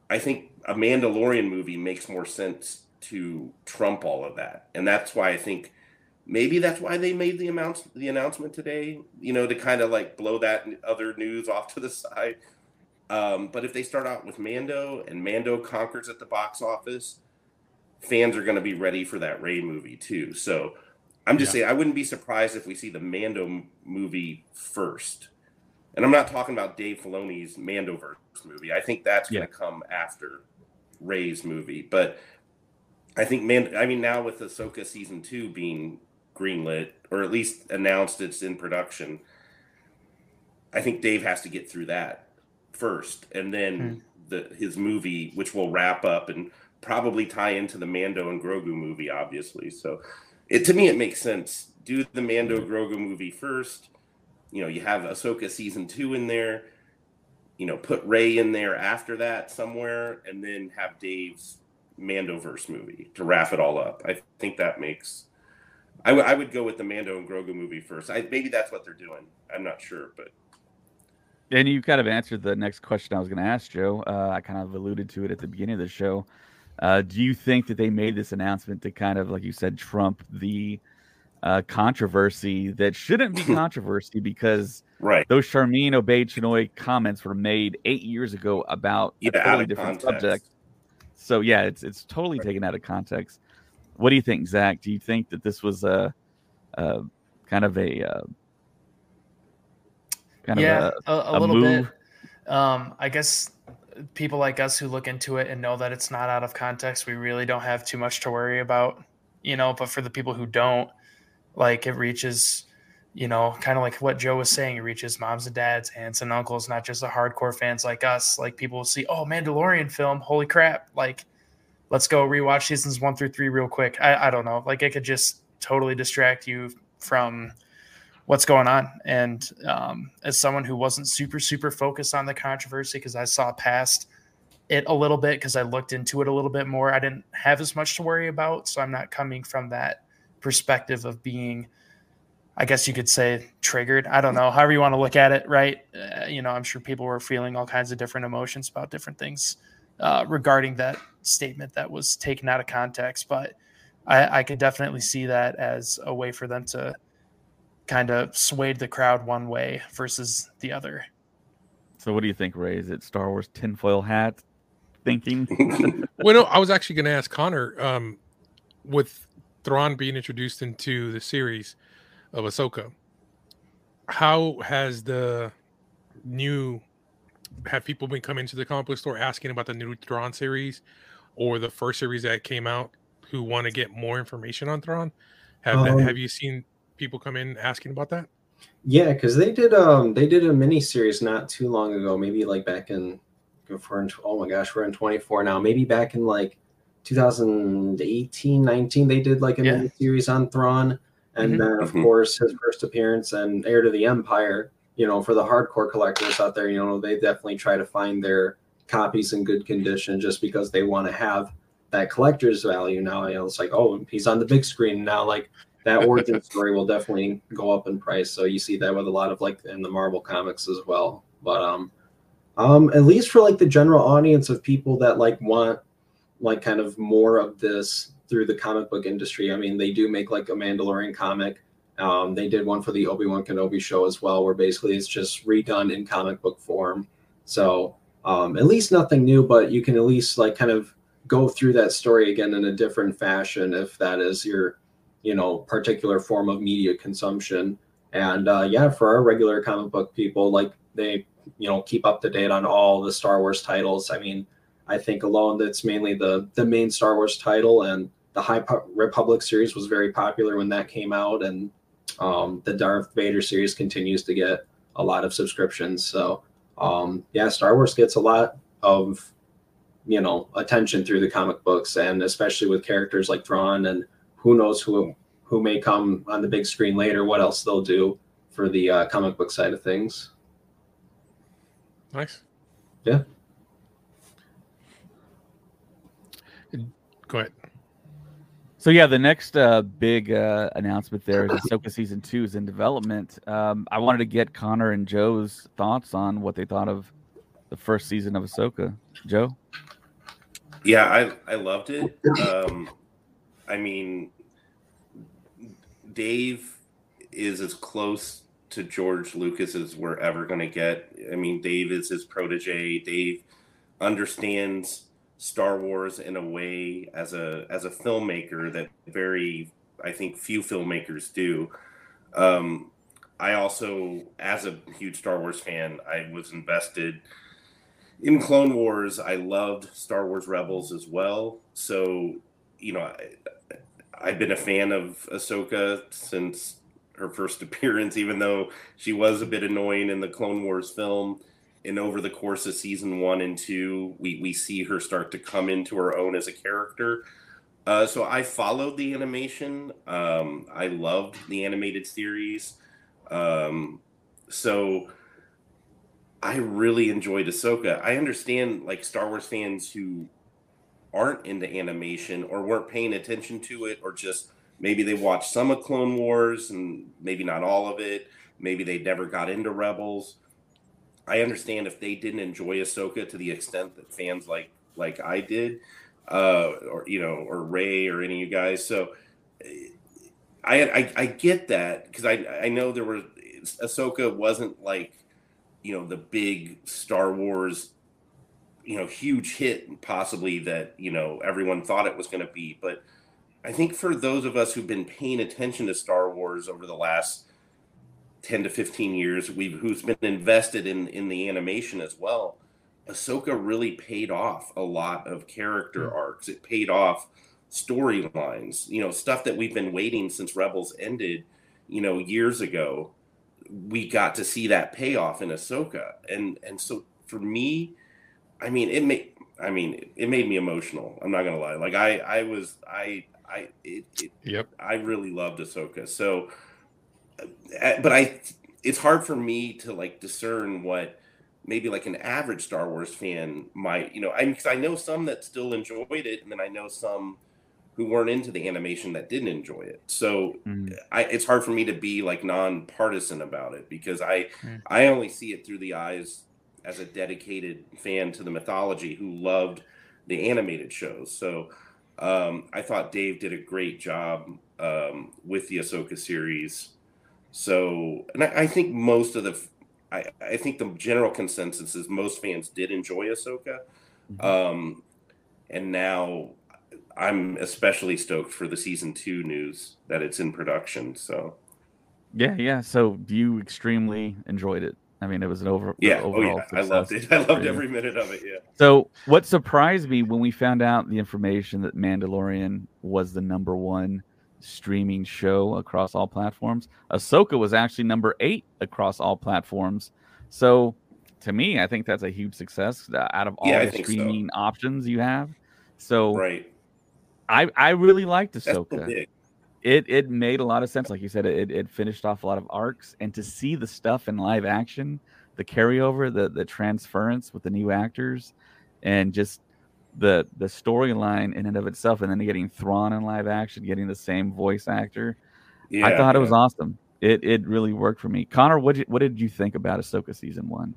I think a Mandalorian movie makes more sense to trump all of that. And that's why I think maybe that's why they made the announcement today, to kind of like blow that other news off to the side. But if they start out with Mando and Mando conquers at the box office, fans are going to be ready for that Rey movie too. So I'm just saying, I wouldn't be surprised if we see the Mando movie first. And I'm not talking about Dave Filoni's Mandoverse movie. I think that's going to come after Rey's movie. But I think, now with Ahsoka season 2 being greenlit, or at least announced it's in production, I think Dave has to get through that first. And then his movie, which will wrap up and probably tie into the Mando and Grogu movie, obviously. So to me, it makes sense. Do the Mando Grogu movie first. You have Ahsoka season 2 in there, put Rey in there after that somewhere, and then have Dave's Mandoverse movie to wrap it all up. I think that makes, I would go with the Mando and Grogu movie first. Maybe that's what they're doing. I'm not sure, but. And you kind of answered the next question I was going to ask, Joe. I kind of alluded to it at the beginning of the show. Do you think that they made this announcement to kind of, like you said, trump the controversy that shouldn't be controversy because those Charmin Obey-Chinoy comments were made 8 years ago about a totally different subject. So yeah, it's totally taken out of context. What do you think, Zach? Do you think that this was a little bit? I guess people like us who look into it and know that it's not out of context, we really don't have too much to worry about, but for the people who don't, like, it reaches, kind of like what Joe was saying, it reaches moms and dads, aunts and uncles, not just the hardcore fans like us. Like, people will see, oh, Mandalorian film, holy crap, like, let's go rewatch seasons 1 through 3 real quick. I don't know, like, it could just totally distract you from what's going on. And as someone who wasn't super, super focused on the controversy, because I saw past it a little bit, because I looked into it a little bit more, I didn't have as much to worry about. So I'm not coming from that perspective of being, I guess you could say, triggered. I don't know, however you want to look at it, right? I'm sure people were feeling all kinds of different emotions about different things regarding that statement that was taken out of context. But I could definitely see that as a way for them to kind of swayed the crowd one way versus the other. So what do you think, Ray? Is it Star Wars tinfoil hat thinking? Well, no, I was actually going to ask Connor, with Thrawn being introduced into the series of Ahsoka, how has have people been coming to the comic book store asking about the new Thrawn series or the first series that came out who want to get more information on Thrawn? Have you seen people come in asking about that? Yeah, because they did a mini series not too long ago, maybe like back in, oh my gosh, we're in 24 now, maybe back in like 2018, 19, they did like a mini series on Thrawn. And then of course his first appearance and Heir to the Empire, for the hardcore collectors out there, they definitely try to find their copies in good condition just because they want to have that collector's value. Now, it's like, oh, he's on the big screen now, like that origin story will definitely go up in price. So you see that with a lot of like in the Marvel comics as well. But at least for like the general audience of people that like want like kind of more of this through the comic book industry. I mean, they do make like a Mandalorian comic. They did one for the Obi-Wan Kenobi show as well, where basically it's just redone in comic book form. So at least nothing new, but you can at least like kind of go through that story again in a different fashion if that is your particular form of media consumption. And for our regular comic book people, like they keep up to date on all the Star Wars titles. I mean, I think alone that's mainly the main Star Wars title, and the High Republic series was very popular when that came out, and the Darth Vader series continues to get a lot of subscriptions. So Star Wars gets a lot of attention through the comic books, and especially with characters like Thrawn, and who knows who may come on the big screen later, what else they'll do for the comic book side of things. Nice. Yeah. Go ahead. So yeah, the next big announcement there is Ahsoka season 2 is in development. I wanted to get Connor and Joe's thoughts on what they thought of the first season of Ahsoka. Joe? Yeah, I loved it. I mean, Dave is as close to George Lucas as we're ever going to get. I mean, Dave is his protege. Dave understands Star Wars in a way as a filmmaker that I think few filmmakers do. I also, as a huge Star Wars fan, I was invested in Clone Wars. I loved Star Wars Rebels as well. So, I've been a fan of Ahsoka since her first appearance, even though she was a bit annoying in the Clone Wars film. And over the course of season 1 and 2, we see her start to come into her own as a character. So I followed the animation. I loved the animated series. So I really enjoyed Ahsoka. I understand like Star Wars fans who aren't into animation or weren't paying attention to it, or just maybe they watched some of Clone Wars and maybe not all of it. Maybe they never got into Rebels. I understand if they didn't enjoy Ahsoka to the extent that fans like I did, or Ray or any of you guys. So I get that, because I know Ahsoka wasn't like, the big Star Wars, huge hit possibly that, everyone thought it was going to be. But I think for those of us who've been paying attention to Star Wars over the last 10 to 15 years, who's been invested in the animation as well, Ahsoka really paid off a lot of character arcs. It paid off storylines, stuff that we've been waiting since Rebels ended, years ago. We got to see that payoff in Ahsoka. And so for me, it made me emotional. I'm not going to lie. Like I really loved Ahsoka. So, but it's hard for me to like discern what maybe like an average Star Wars fan might, because I know some that still enjoyed it, and then I know some who weren't into the animation that didn't enjoy it. So it's hard for me to be like nonpartisan about it, because I only see it through the eyes as a dedicated fan to the mythology who loved the animated shows. So I thought Dave did a great job with the Ahsoka series. So, and I think I think the general consensus is most fans did enjoy Ahsoka. And now I'm especially stoked for the season 2 news that it's in production. So, yeah. So you extremely enjoyed it. It was an overall success. I loved it. I loved every minute of it. Yeah. So what surprised me when we found out the information that Mandalorian was the #1 streaming show across all platforms, Ahsoka was actually number 8 across all platforms. So to me, I think that's a huge success out of all the streaming options you have. So right. I really liked Ahsoka. It made a lot of sense. Like you said, it finished off a lot of arcs, and to see the stuff in live action, the carryover, the transference with the new actors, and just the storyline in and of itself, and then getting Thrawn in live action, getting the same voice actor. I thought it was awesome. It really worked for me. Connor, what did you think about Ahsoka season 1?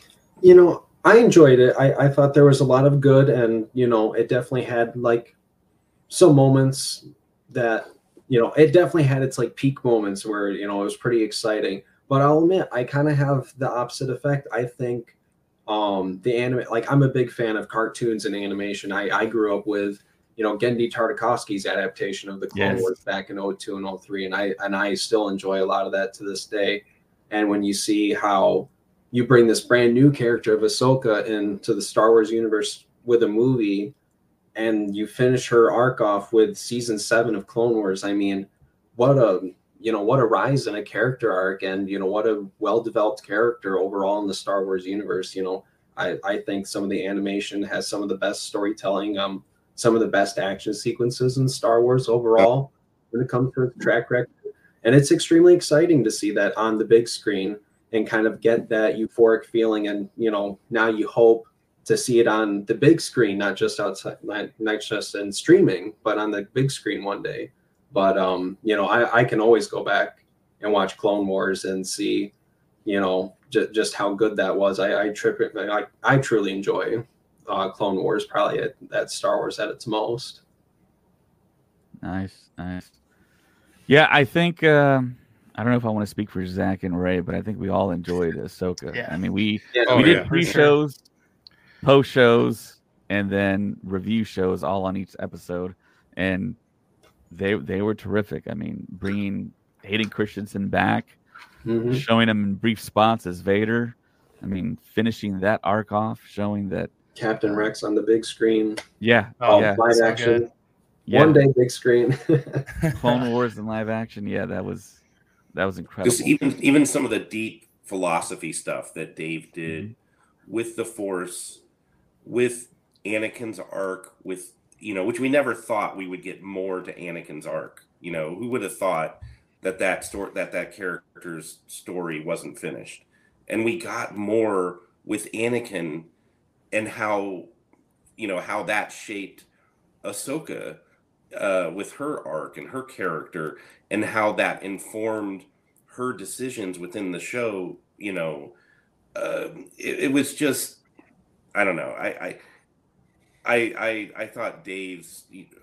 I enjoyed it. I thought there was a lot of good, and it definitely had like some moments that it definitely had its like peak moments where it was pretty exciting. But I'll admit, I kind of have the opposite effect. I think the anime, like I'm a big fan of cartoons and animation. I grew up with Genndy Tartakovsky's adaptation of the Clone Wars back in 2002 and 2003, and I still enjoy a lot of that to this day. And when you see how you bring this brand new character of Ahsoka into the Star Wars universe with a movie, and you finish her arc off with season 7 of Clone Wars, what a rise in a character arc, and what a well-developed character overall in the Star Wars universe. I think some of the animation has some of the best storytelling, some of the best action sequences in Star Wars overall when it comes to its track record. And it's extremely exciting to see that on the big screen and kind of get that euphoric feeling. And, now you hope to see it on the big screen, not just outside, not just in streaming, but on the big screen one day. But, I can always go back and watch Clone Wars and see, just how good that was. I truly enjoy Clone Wars probably at Star Wars at its most. Nice. Yeah, I think I don't know if I want to speak for Zach and Ray, but I think we all enjoyed Ahsoka. Yeah. I mean, we Oh, did yeah. pre-shows, post-shows, and then review shows all on each episode, and they were terrific. I mean, bringing Hayden Christensen back, showing him in brief spots as Vader. I mean, finishing that arc off, showing that Captain Rex on the big screen. yeah, Oh, yeah, Live so action. good. yeah. One day big screen. Clone Wars in live action. Yeah, that was incredible. Just even some of the deep philosophy stuff that Dave did with the Force, with Anakin's arc, with which we never thought we would get more to Anakin's arc. Who would have thought that story, that character's story wasn't finished, and we got more with Anakin, and how that shaped Ahsoka with her arc and her character, and how that informed her decisions within the show. It was just, I don't know. I thought Dave's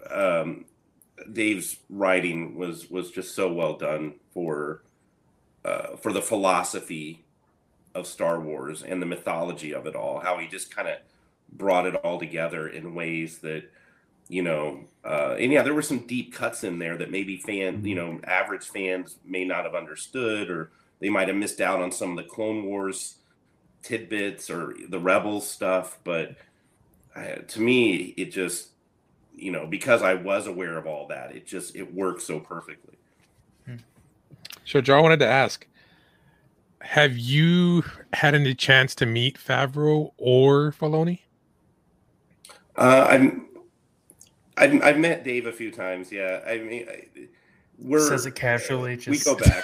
writing was just so well done for the philosophy of Star Wars and the mythology of it all. How he just kind of brought it all together in ways that and yeah, there were some deep cuts in there that maybe average fans may not have understood, or they might have missed out on some of the Clone Wars tidbits or the Rebels stuff. But to me, it just, because I was aware of all that, it worked so perfectly. So, Joe, I wanted to ask, have you had any chance to meet Favreau or Filoni? I've met Dave a few times. Yeah, I mean, says it casually. We go back.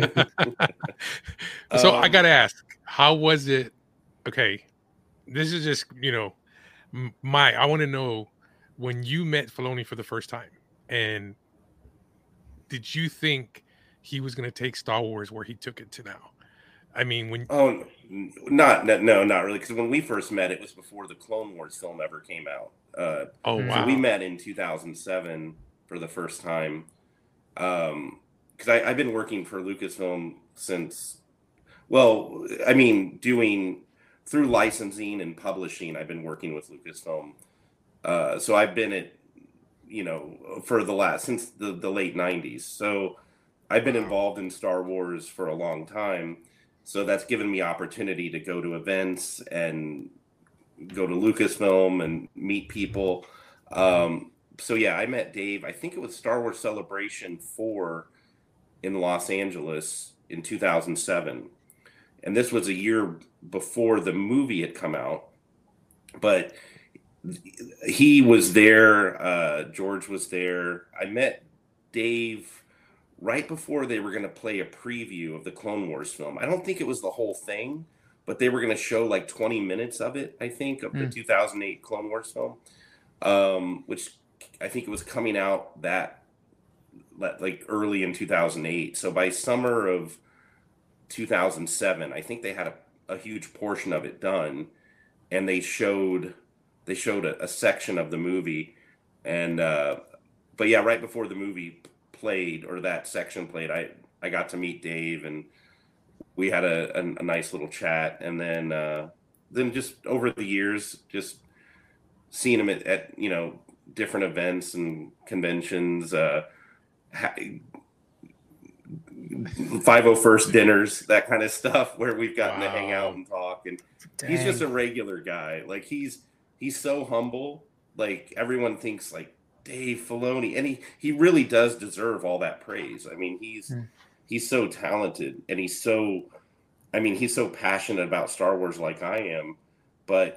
So I gotta ask, how was it? Okay, this is just I want to know when you met Filoni for the first time, and did you think he was going to take Star Wars where he took it to now? I mean, not really, because when we first met, it was before the Clone Wars film ever came out. Wow! So we met in 2007 for the first time. Because I've been working for Lucasfilm since, doing through licensing and publishing. I've been working with Lucasfilm, so I've been at since the late 90s. So I've been involved in Star Wars for a long time. So that's given me opportunity to go to events and go to Lucasfilm and meet people. So yeah, I met Dave. I think it was Star Wars Celebration 4 in Los Angeles in 2007. And this was a year before the movie had come out. But he was there. George was there. I met Dave right before they were going to play a preview of the Clone Wars film. I don't think it was the whole thing, but they were going to show like 20 minutes of it, I think, of the 2008 Clone Wars film, which I think it was coming out like early in 2008. So by summer of 2007, I think they had a huge portion of it done, and they showed a section of the movie. And but yeah, right before the movie played, or that section played, I got to meet Dave, and we had a nice little chat. And then just over the years, just seeing him at different events and conventions, 501st dinners, that kind of stuff, where we've gotten to hang out and talk. And he's just a regular guy. Like he's so humble. Like everyone thinks like Dave Filoni, and he really does deserve all that praise. I mean, he's so talented, and he's so passionate about Star Wars like I am, but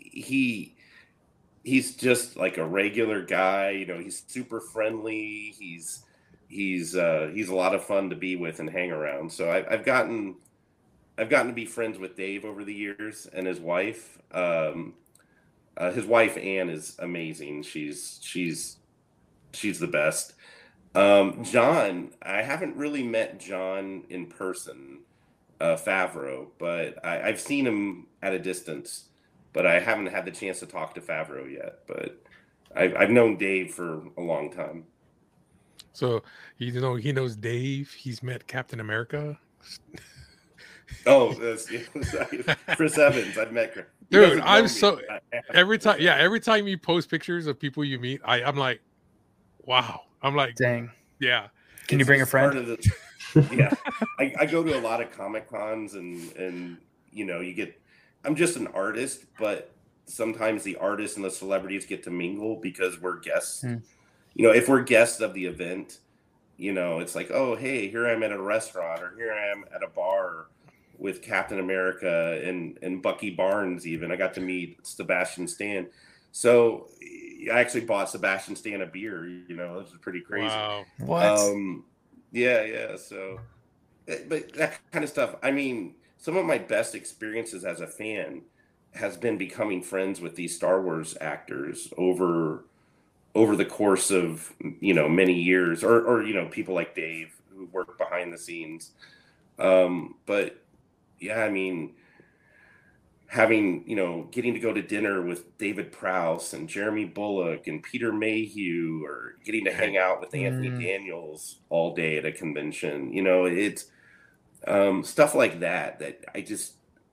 he's just like a regular guy. He's super friendly. He's a lot of fun to be with and hang around. So I've gotten to be friends with Dave over the years, and his wife. His wife Anne is amazing. She's the best. John, I haven't really met John in person, Favreau, but I've seen him at a distance. but I haven't had the chance to talk to Favreau yet. But I've known Dave for a long time. So he knows Dave. He's met Captain America. Oh, that's Chris Evans. I've met Chris. Dude, I'm so every time you post pictures of people you meet, I'm like, wow. I'm like, dang. Yeah. Can you bring a friend? Yeah. I go to a lot of Comic Cons and you get, I'm just an artist, but sometimes the artists and the celebrities get to mingle because we're guests. If we're guests of the event, it's like, oh, hey, here I'm at a restaurant, or here I am at a bar with Captain America and Bucky Barnes. Even I got to meet Sebastian Stan. So I actually bought Sebastian Stan a beer. This was pretty crazy. Wow. What? Yeah. So, but that kind of stuff. I mean, some of my best experiences as a fan has been becoming friends with these Star Wars actors over the course of many years, or people like Dave who work behind the scenes. But yeah, I mean, having getting to go to dinner with David Prowse and Jeremy Bullock and Peter Mayhew, or getting to hang out with Anthony Daniels all day at a convention, it's stuff like that I just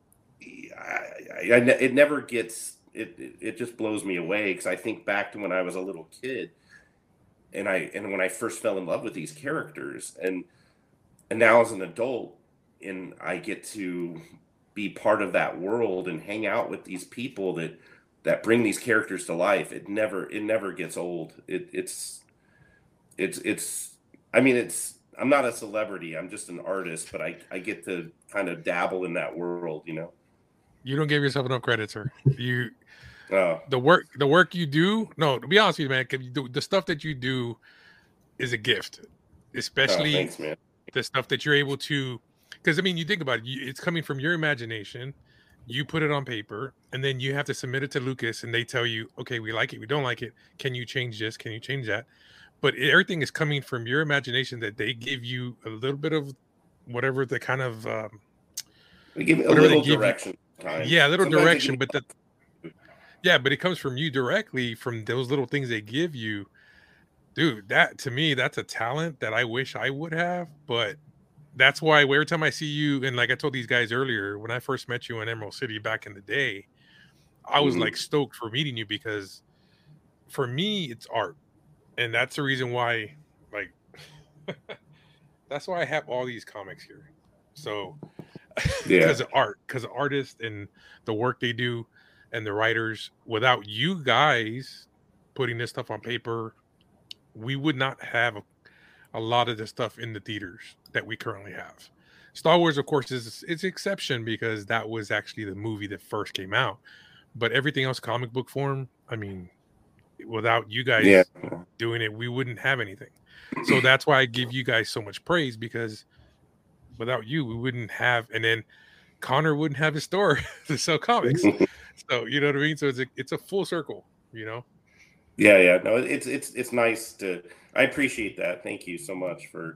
it never gets. It just blows me away, because I think back to when I was a little kid, and when I first fell in love with these characters, and now as an adult, and I get to be part of that world and hang out with these people that bring these characters to life. It never gets old. I'm not a celebrity. I'm just an artist, but I get to kind of dabble in that world. You don't give yourself enough credit, sir. The work you do. No, to be honest with you, man, the stuff that you do is a gift, especially thanks, man. The stuff that you're able to. Because you think about it, it's coming from your imagination. You put it on paper, and then you have to submit it to Lucas, and they tell you, okay, we like it, we don't like it. Can you change this? Can you change that? But everything is coming from your imagination, that they give you a little bit of whatever the kind of they give a little direction. Yeah, a little direction, but but it comes from you directly, from those little things they give you. Dude, that to me, that's a talent that I wish I would have. But that's why every time I see you, and like I told these guys earlier, when I first met you in Emerald City back in the day, I was like stoked for meeting you, because for me, it's art. And that's the reason why, like, that's why I have all these comics here. So, because of art, because of artists and the work they do and the writers. Without you guys putting this stuff on paper, we would not have a lot of the stuff in the theaters that we currently have. Star Wars, of course, is an exception, because that was actually the movie that first came out. But everything else, comic book form, without you guys doing it, we wouldn't have anything. So that's why I give you guys so much praise, because without you, we wouldn't have, and then Connor wouldn't have his store to sell comics. So you know what I mean? So it's a full circle, Yeah. No, it's nice to. I appreciate that. Thank you so much for.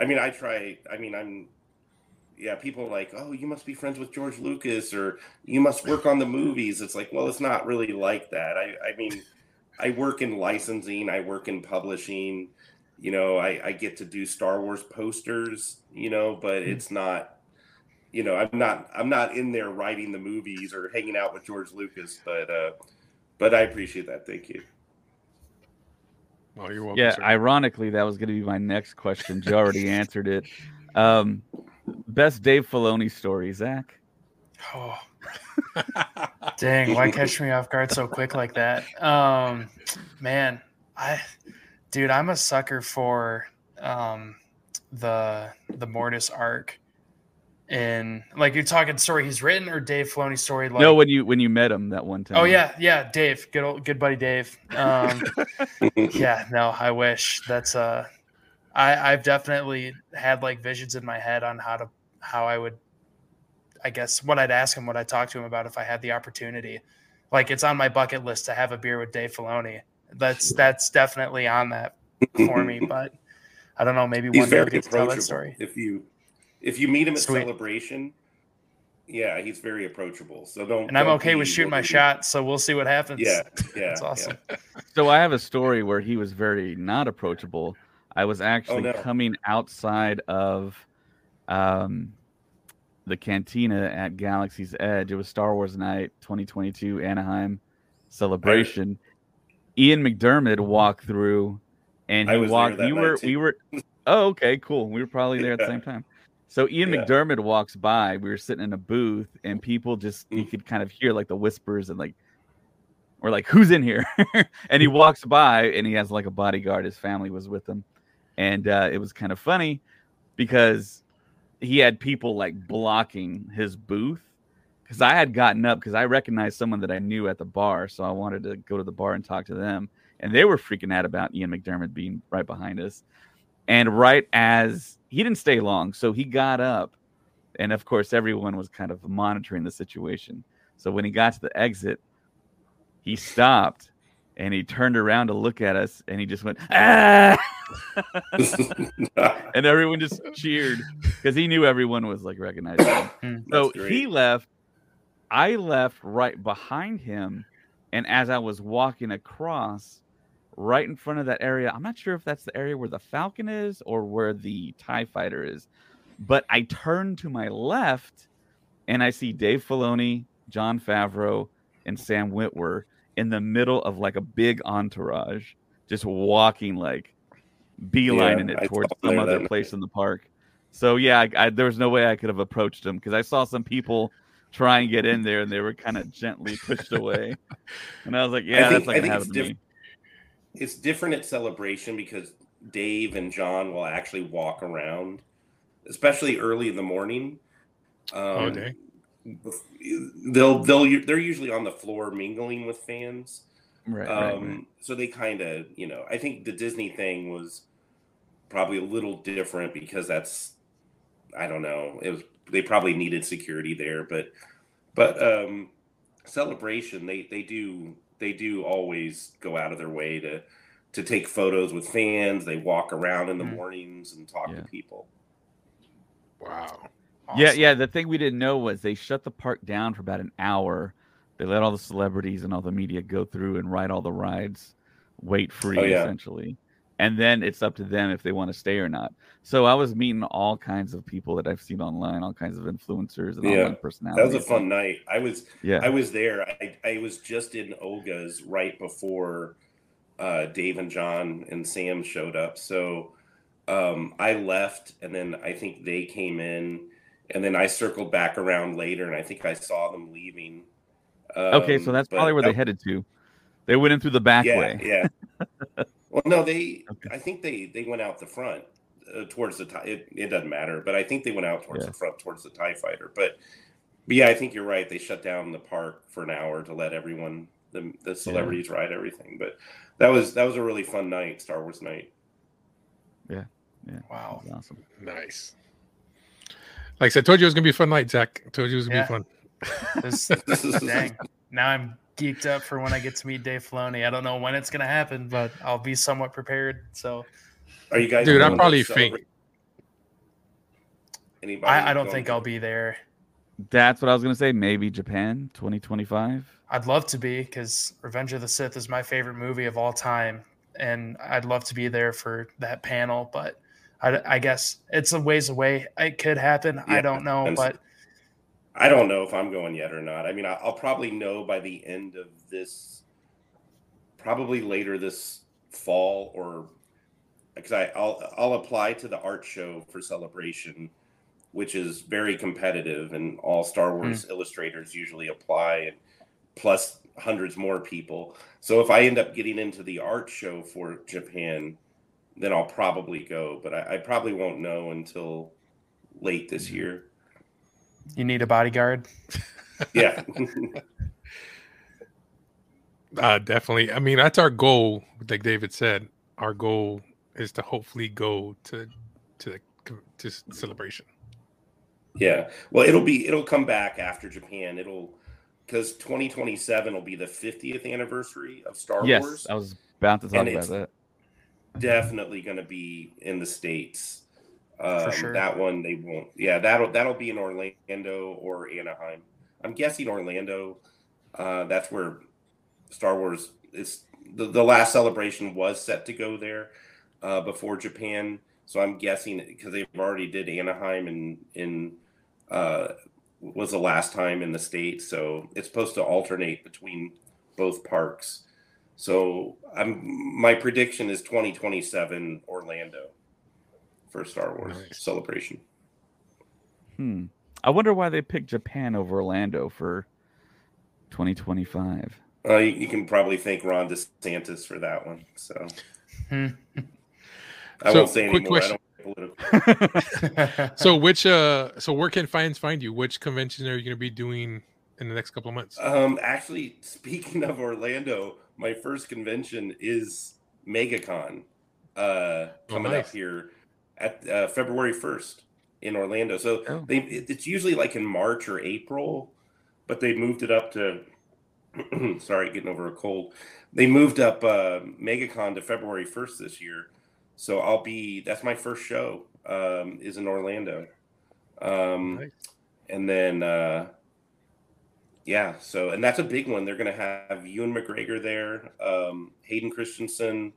People are like, oh, you must be friends with George Lucas, or you must work on the movies. It's like, well, it's not really like that. I work in licensing. I work in publishing. I get to do Star Wars posters. But it's not. I'm not in there writing the movies or hanging out with George Lucas. But I appreciate that. Thank you. Oh, you're welcome. Yeah, sir. Ironically, that was going to be my next question. Joe already answered it. Best Dave Filoni story, Zach? Oh, dang! Why catch me off guard so quick like that? Man, I'm a sucker for the Mortis arc. And like, you're talking story he's written, or Dave Filoni story? Like, no, when you met him that one time. Oh yeah, Dave, good buddy Dave. I wish. That's I've definitely had like visions in my head on how I would, I guess, what I'd ask him, what I'd talk to him about if I had the opportunity. Like, it's on my bucket list to have a beer with Dave Filoni. That's definitely on that for me. But I don't know, maybe one day I'll get to tell that story. If you meet him at Celebration, Yeah, he's very approachable. So don't. And I'm don't okay be with shooting my worried. shot, so we'll see what happens. Yeah, That's awesome. yeah. So I have a story where he was very not approachable. I was actually no. coming outside of the cantina at Galaxy's Edge. It was Star Wars Night 2022 Anaheim celebration. Ian McDermott walked through, and I he was walked. there that night, too. We were. Oh, okay, cool. We were probably there at the Yeah. same time. So Ian Yeah. McDermott walks by. We were sitting in a booth, and people just you could kind of hear like the whispers and like, we're like, who's in here? And he walks by, and he has like a bodyguard. His family was with him, and it was kind of funny because he had people like blocking his booth. Because I had gotten up because I recognized someone that I knew at the bar, so I wanted to go to the bar and talk to them, and they were freaking out about Ian McDermott being right behind us. And right as he didn't stay long, so he got up, and of course everyone was kind of monitoring the situation. So when he got to the exit, he stopped and he turned around to look at us, and he just went, ah! And everyone just cheered because he knew everyone was like recognizing him. So he left. I left right behind him, and as I was walking across, right in front of that area, I'm not sure if that's the area where the Falcon is or where the TIE Fighter is, but I turned to my left, and I see Dave Filoni, Jon Favreau, and Sam Witwer in the middle of like a big entourage, just walking like beelining it towards some other place in the park. So yeah, there was no way I could have approached him because I saw some people try and get in there, and they were kind of gently pushed away. And I was like, yeah, that's not gonna happen to me. It's different at Celebration because Dave and John will actually walk around, especially early in the morning. Okay. They're usually on the floor mingling with fans. Right. So they kind of, I think the Disney thing was probably a little different because I don't know, they probably needed security there, but Celebration, they do always go out of their way to take photos with fans. They walk around in the mornings and talk to people. Wow. Awesome. Yeah. The thing we didn't know was they shut the park down for about an hour. They let all the celebrities and all the media go through and ride all the rides, wait free essentially. And then it's up to them if they want to stay or not. So I was meeting all kinds of people that I've seen online, all kinds of influencers and online personalities. That was a fun night. I was there. I was just in Oga's right before Dave and John and Sam showed up. So I left, and then I think they came in, and then I circled back around later, and I think I saw them leaving. Okay, so that's probably where they headed to. They went in through the back way. Yeah. Well, no, I think they went out the front towards the TIE. It doesn't matter, but I think they went out towards the front towards the TIE Fighter. But yeah, I think you're right. They shut down the park for an hour to let everyone, the celebrities ride everything. But that was a really fun night, Star Wars night. Yeah. Wow. Awesome. Nice. Like I said, told you it was gonna be a fun night, Zach. Told you it was gonna be fun. Dang. Now I'm geeked up for when I get to meet Dave Filoni. I don't know when it's going to happen, but I'll be somewhat prepared. So, are you guys? Dude, I'm probably faint. Anybody? I don't think I'll be there. That's what I was going to say. Maybe Japan 2025. I'd love to be because Revenge of the Sith is my favorite movie of all time, and I'd love to be there for that panel. But I guess it's a ways away. It could happen. I don't know, but. I don't know if I'm going yet or not. I mean, I'll probably know by the end of this, probably later this fall, or because I'll apply to the art show for Celebration, which is very competitive, and all Star Wars illustrators usually apply, and plus hundreds more people. So if I end up getting into the art show for Japan, then I'll probably go, but I probably won't know until late this year. You need a bodyguard. Yeah. Definitely. I mean, that's our goal. Like David said, our goal is to hopefully go to Celebration. Yeah. Well, it'll come back after Japan. Because 2027 will be the 50th anniversary of Star Wars. Yes, I was about to talk about that. Definitely going to be in the States. For sure. That one they won't. Yeah, that'll be in Orlando or Anaheim. I'm guessing Orlando. That's where Star Wars is. The last celebration was set to go there before Japan. So I'm guessing because they've already did Anaheim in was the last time in the States. So it's supposed to alternate between both parks. So my prediction is 2027 Orlando for Star Wars Celebration. I wonder why they picked Japan over Orlando for 2025. You can probably thank Ron DeSantis for that one. So I won't say quick anymore. Question. I don't get political. So where can fans find you? Which convention are you going to be doing in the next couple of months? Actually, speaking of Orlando, my first convention is MegaCon coming up here at February 1st in Orlando. So it's usually like in March or April, but they moved it up to sorry, getting over a cold. They moved up MegaCon to February 1st this year. So that's my first show is in Orlando. And then and that's a big one. They're going to have Ewan McGregor there, Hayden Christensen.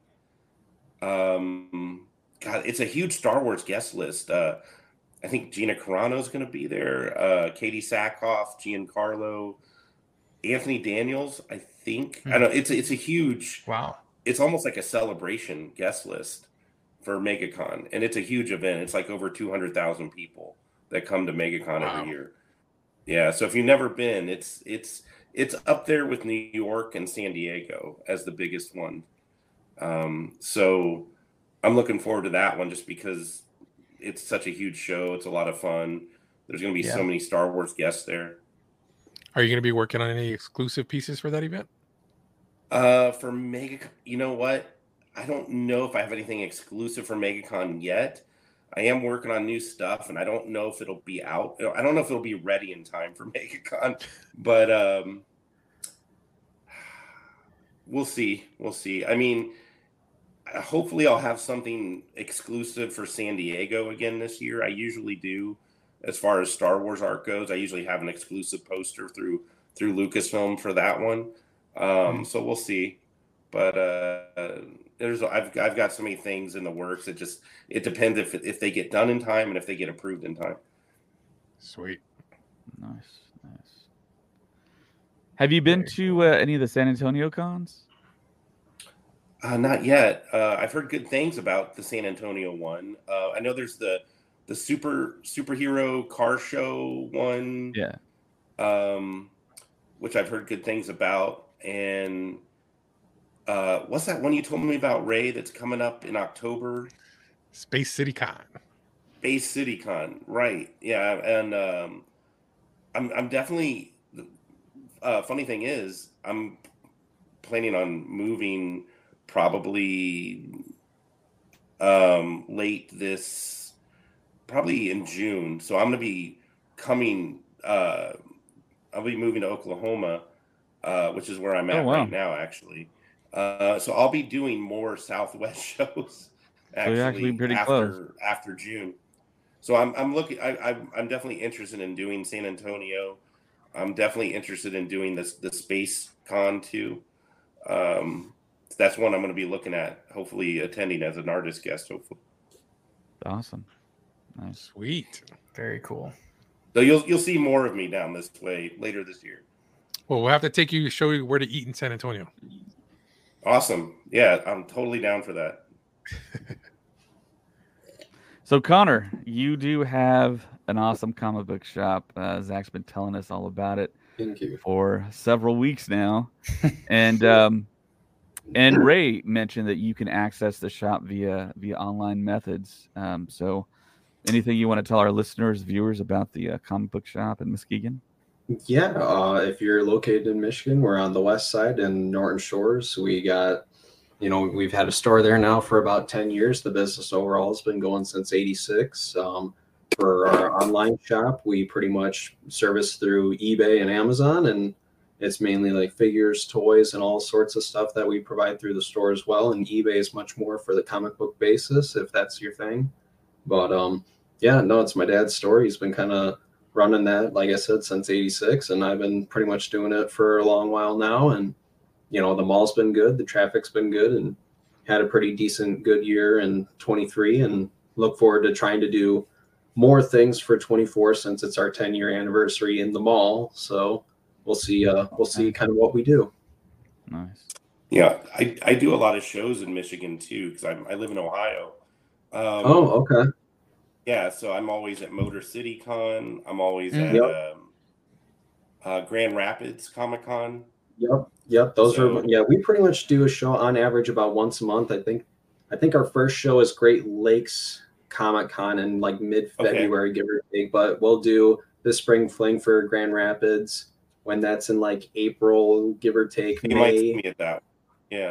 God, it's a huge Star Wars guest list. I think Gina Carano is going to be there. Katie Sackhoff, Giancarlo, Anthony Daniels. I think I know it's a huge. Wow! It's almost like a celebration guest list for MegaCon, and it's a huge event. It's like over 200,000 people that come to MegaCon every year. Yeah, so if you've never been, it's up there with New York and San Diego as the biggest one. So I'm looking forward to that one just because it's such a huge show. It's a lot of fun. There's going to be so many Star Wars guests there. Are you going to be working on any exclusive pieces for that event? For MegaCon, you know what? I don't know if I have anything exclusive for MegaCon yet. I am working on new stuff, and I don't know if it'll be out. I don't know if it'll be ready in time for MegaCon, but we'll see. We'll see. I mean, hopefully I'll have something exclusive for San Diego again this year. I usually do. As far as Star Wars art goes, I usually have an exclusive poster through Lucasfilm for that one. So we'll see. But I've got so many things in the works. It depends if they get done in time and if they get approved in time. Sweet. Nice. Have you been to any of the San Antonio cons? Not yet. I've heard good things about the San Antonio one. I know there's the superhero car show one. Yeah. Which I've heard good things about. And what's that one you told me about, Ray, that's coming up in October? Space City Con. Space City Con, right. Yeah, and I'm definitely funny thing is I'm planning on moving probably late this probably in June. So I'm going to be coming I'll be moving to Oklahoma, which is where I'm at right now actually. So I'll be doing more Southwest shows actually pretty close after June. So I'm looking. I'm definitely interested in doing San Antonio. I'm definitely interested in doing the Space Con too. That's one I'm going to be looking at. Hopefully, attending as an artist guest. Hopefully. Awesome. Nice. Sweet. Very cool. So you'll see more of me down this way later this year. Well, we'll have to take you to show you where to eat in San Antonio. Awesome. Yeah, I'm totally down for that. So, Connor, you do have an awesome comic book shop. Zach's been telling us all about it for several weeks now. And Ray mentioned that you can access the shop via online methods. So anything you want to tell our listeners, viewers about the comic book shop in Muskegon? Yeah, if you're located in Michigan, we're on the west side in Norton Shores. We got, we've had a store there now for about 10 years. The business overall has been going since 86. For our online shop, we pretty much service through eBay and Amazon, and it's mainly like figures, toys, and all sorts of stuff that we provide through the store as well. And eBay is much more for the comic book basis, if that's your thing. But yeah, no, it's my dad's story. He's been kind of running that, like I said, since '86, and I've been pretty much doing it for a long while now. And the mall's been good, the traffic's been good, and had a pretty decent good year in 23, and look forward to trying to do more things for 24 since it's our 10-year anniversary in the mall. So we'll see kind of what we do. Nice. Yeah, I do a lot of shows in Michigan too, because I live in Ohio. Okay. Yeah, so I'm always at Motor City Con. I'm always at Grand Rapids Comic Con. Yep. We pretty much do a show on average about once a month. I think our first show is Great Lakes Comic Con in like mid-February, give or take. But we'll do the Spring Fling for Grand Rapids when that's in like April, give or take. You might see me at that. Yeah.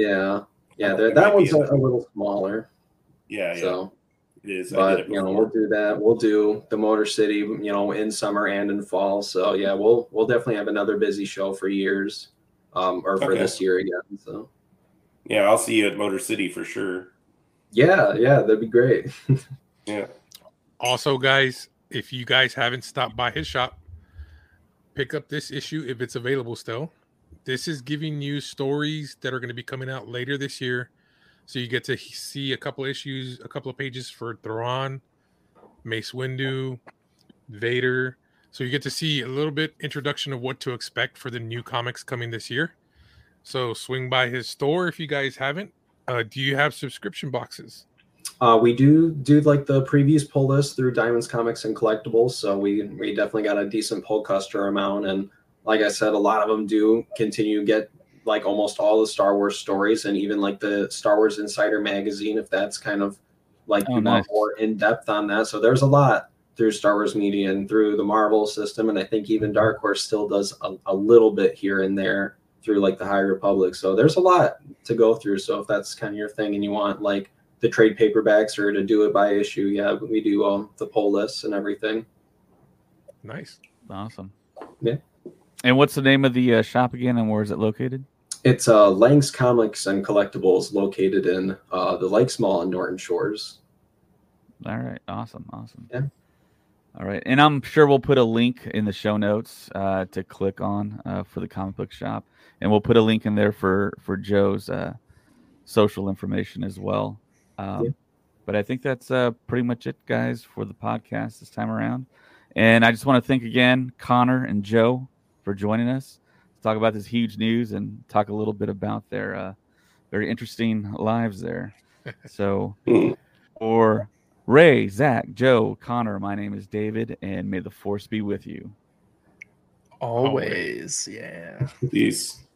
That one's a little smaller. Yeah. So it is. But we'll do that. We'll do the Motor City, in summer and in fall. So yeah, we'll definitely have another busy show for years, or for this year again. So yeah, I'll see you at Motor City for sure. Yeah, that'd be great. Yeah. Also, guys, if you guys haven't stopped by his shop, pick up this issue if it's available still. This is giving you stories that are going to be coming out later this year. So you get to see a couple of pages for Thrawn, Mace Windu, Vader. So you get to see a little bit introduction of what to expect for the new comics coming this year. So swing by his store if you guys haven't. Do you have subscription boxes? We do like the previews pull list through Diamonds Comics and Collectibles. So we definitely got a decent pull customer amount. And like I said, a lot of them do continue to get like almost all the Star Wars stories, and even like the Star Wars Insider magazine, if that's kind of like you want more in depth on that. So there's a lot through Star Wars Media and through the Marvel system. And I think even Dark Horse still does a little bit here and there through like the High Republic. So there's a lot to go through. So if that's kind of your thing and you want like the trade paperbacks or to do it by issue, yeah, we do the pull lists and everything. Nice. Awesome. Yeah. And what's the name of the shop again, and where is it located? It's Lang's Comics and Collectibles, located in the Lakes Mall in Norton Shores. All right. Awesome. Yeah. All right. And I'm sure we'll put a link in the show notes to click on for the comic book shop. And we'll put a link in there for Joe's social information as well. But I think that's pretty much it, guys, for the podcast this time around. And I just want to thank again Connor and Joe for joining us to talk about this huge news and talk a little bit about their very interesting lives there. So for Ray, Zach, Joe, Connor, my name is David, and may the force be with you. Always. Yeah. Peace.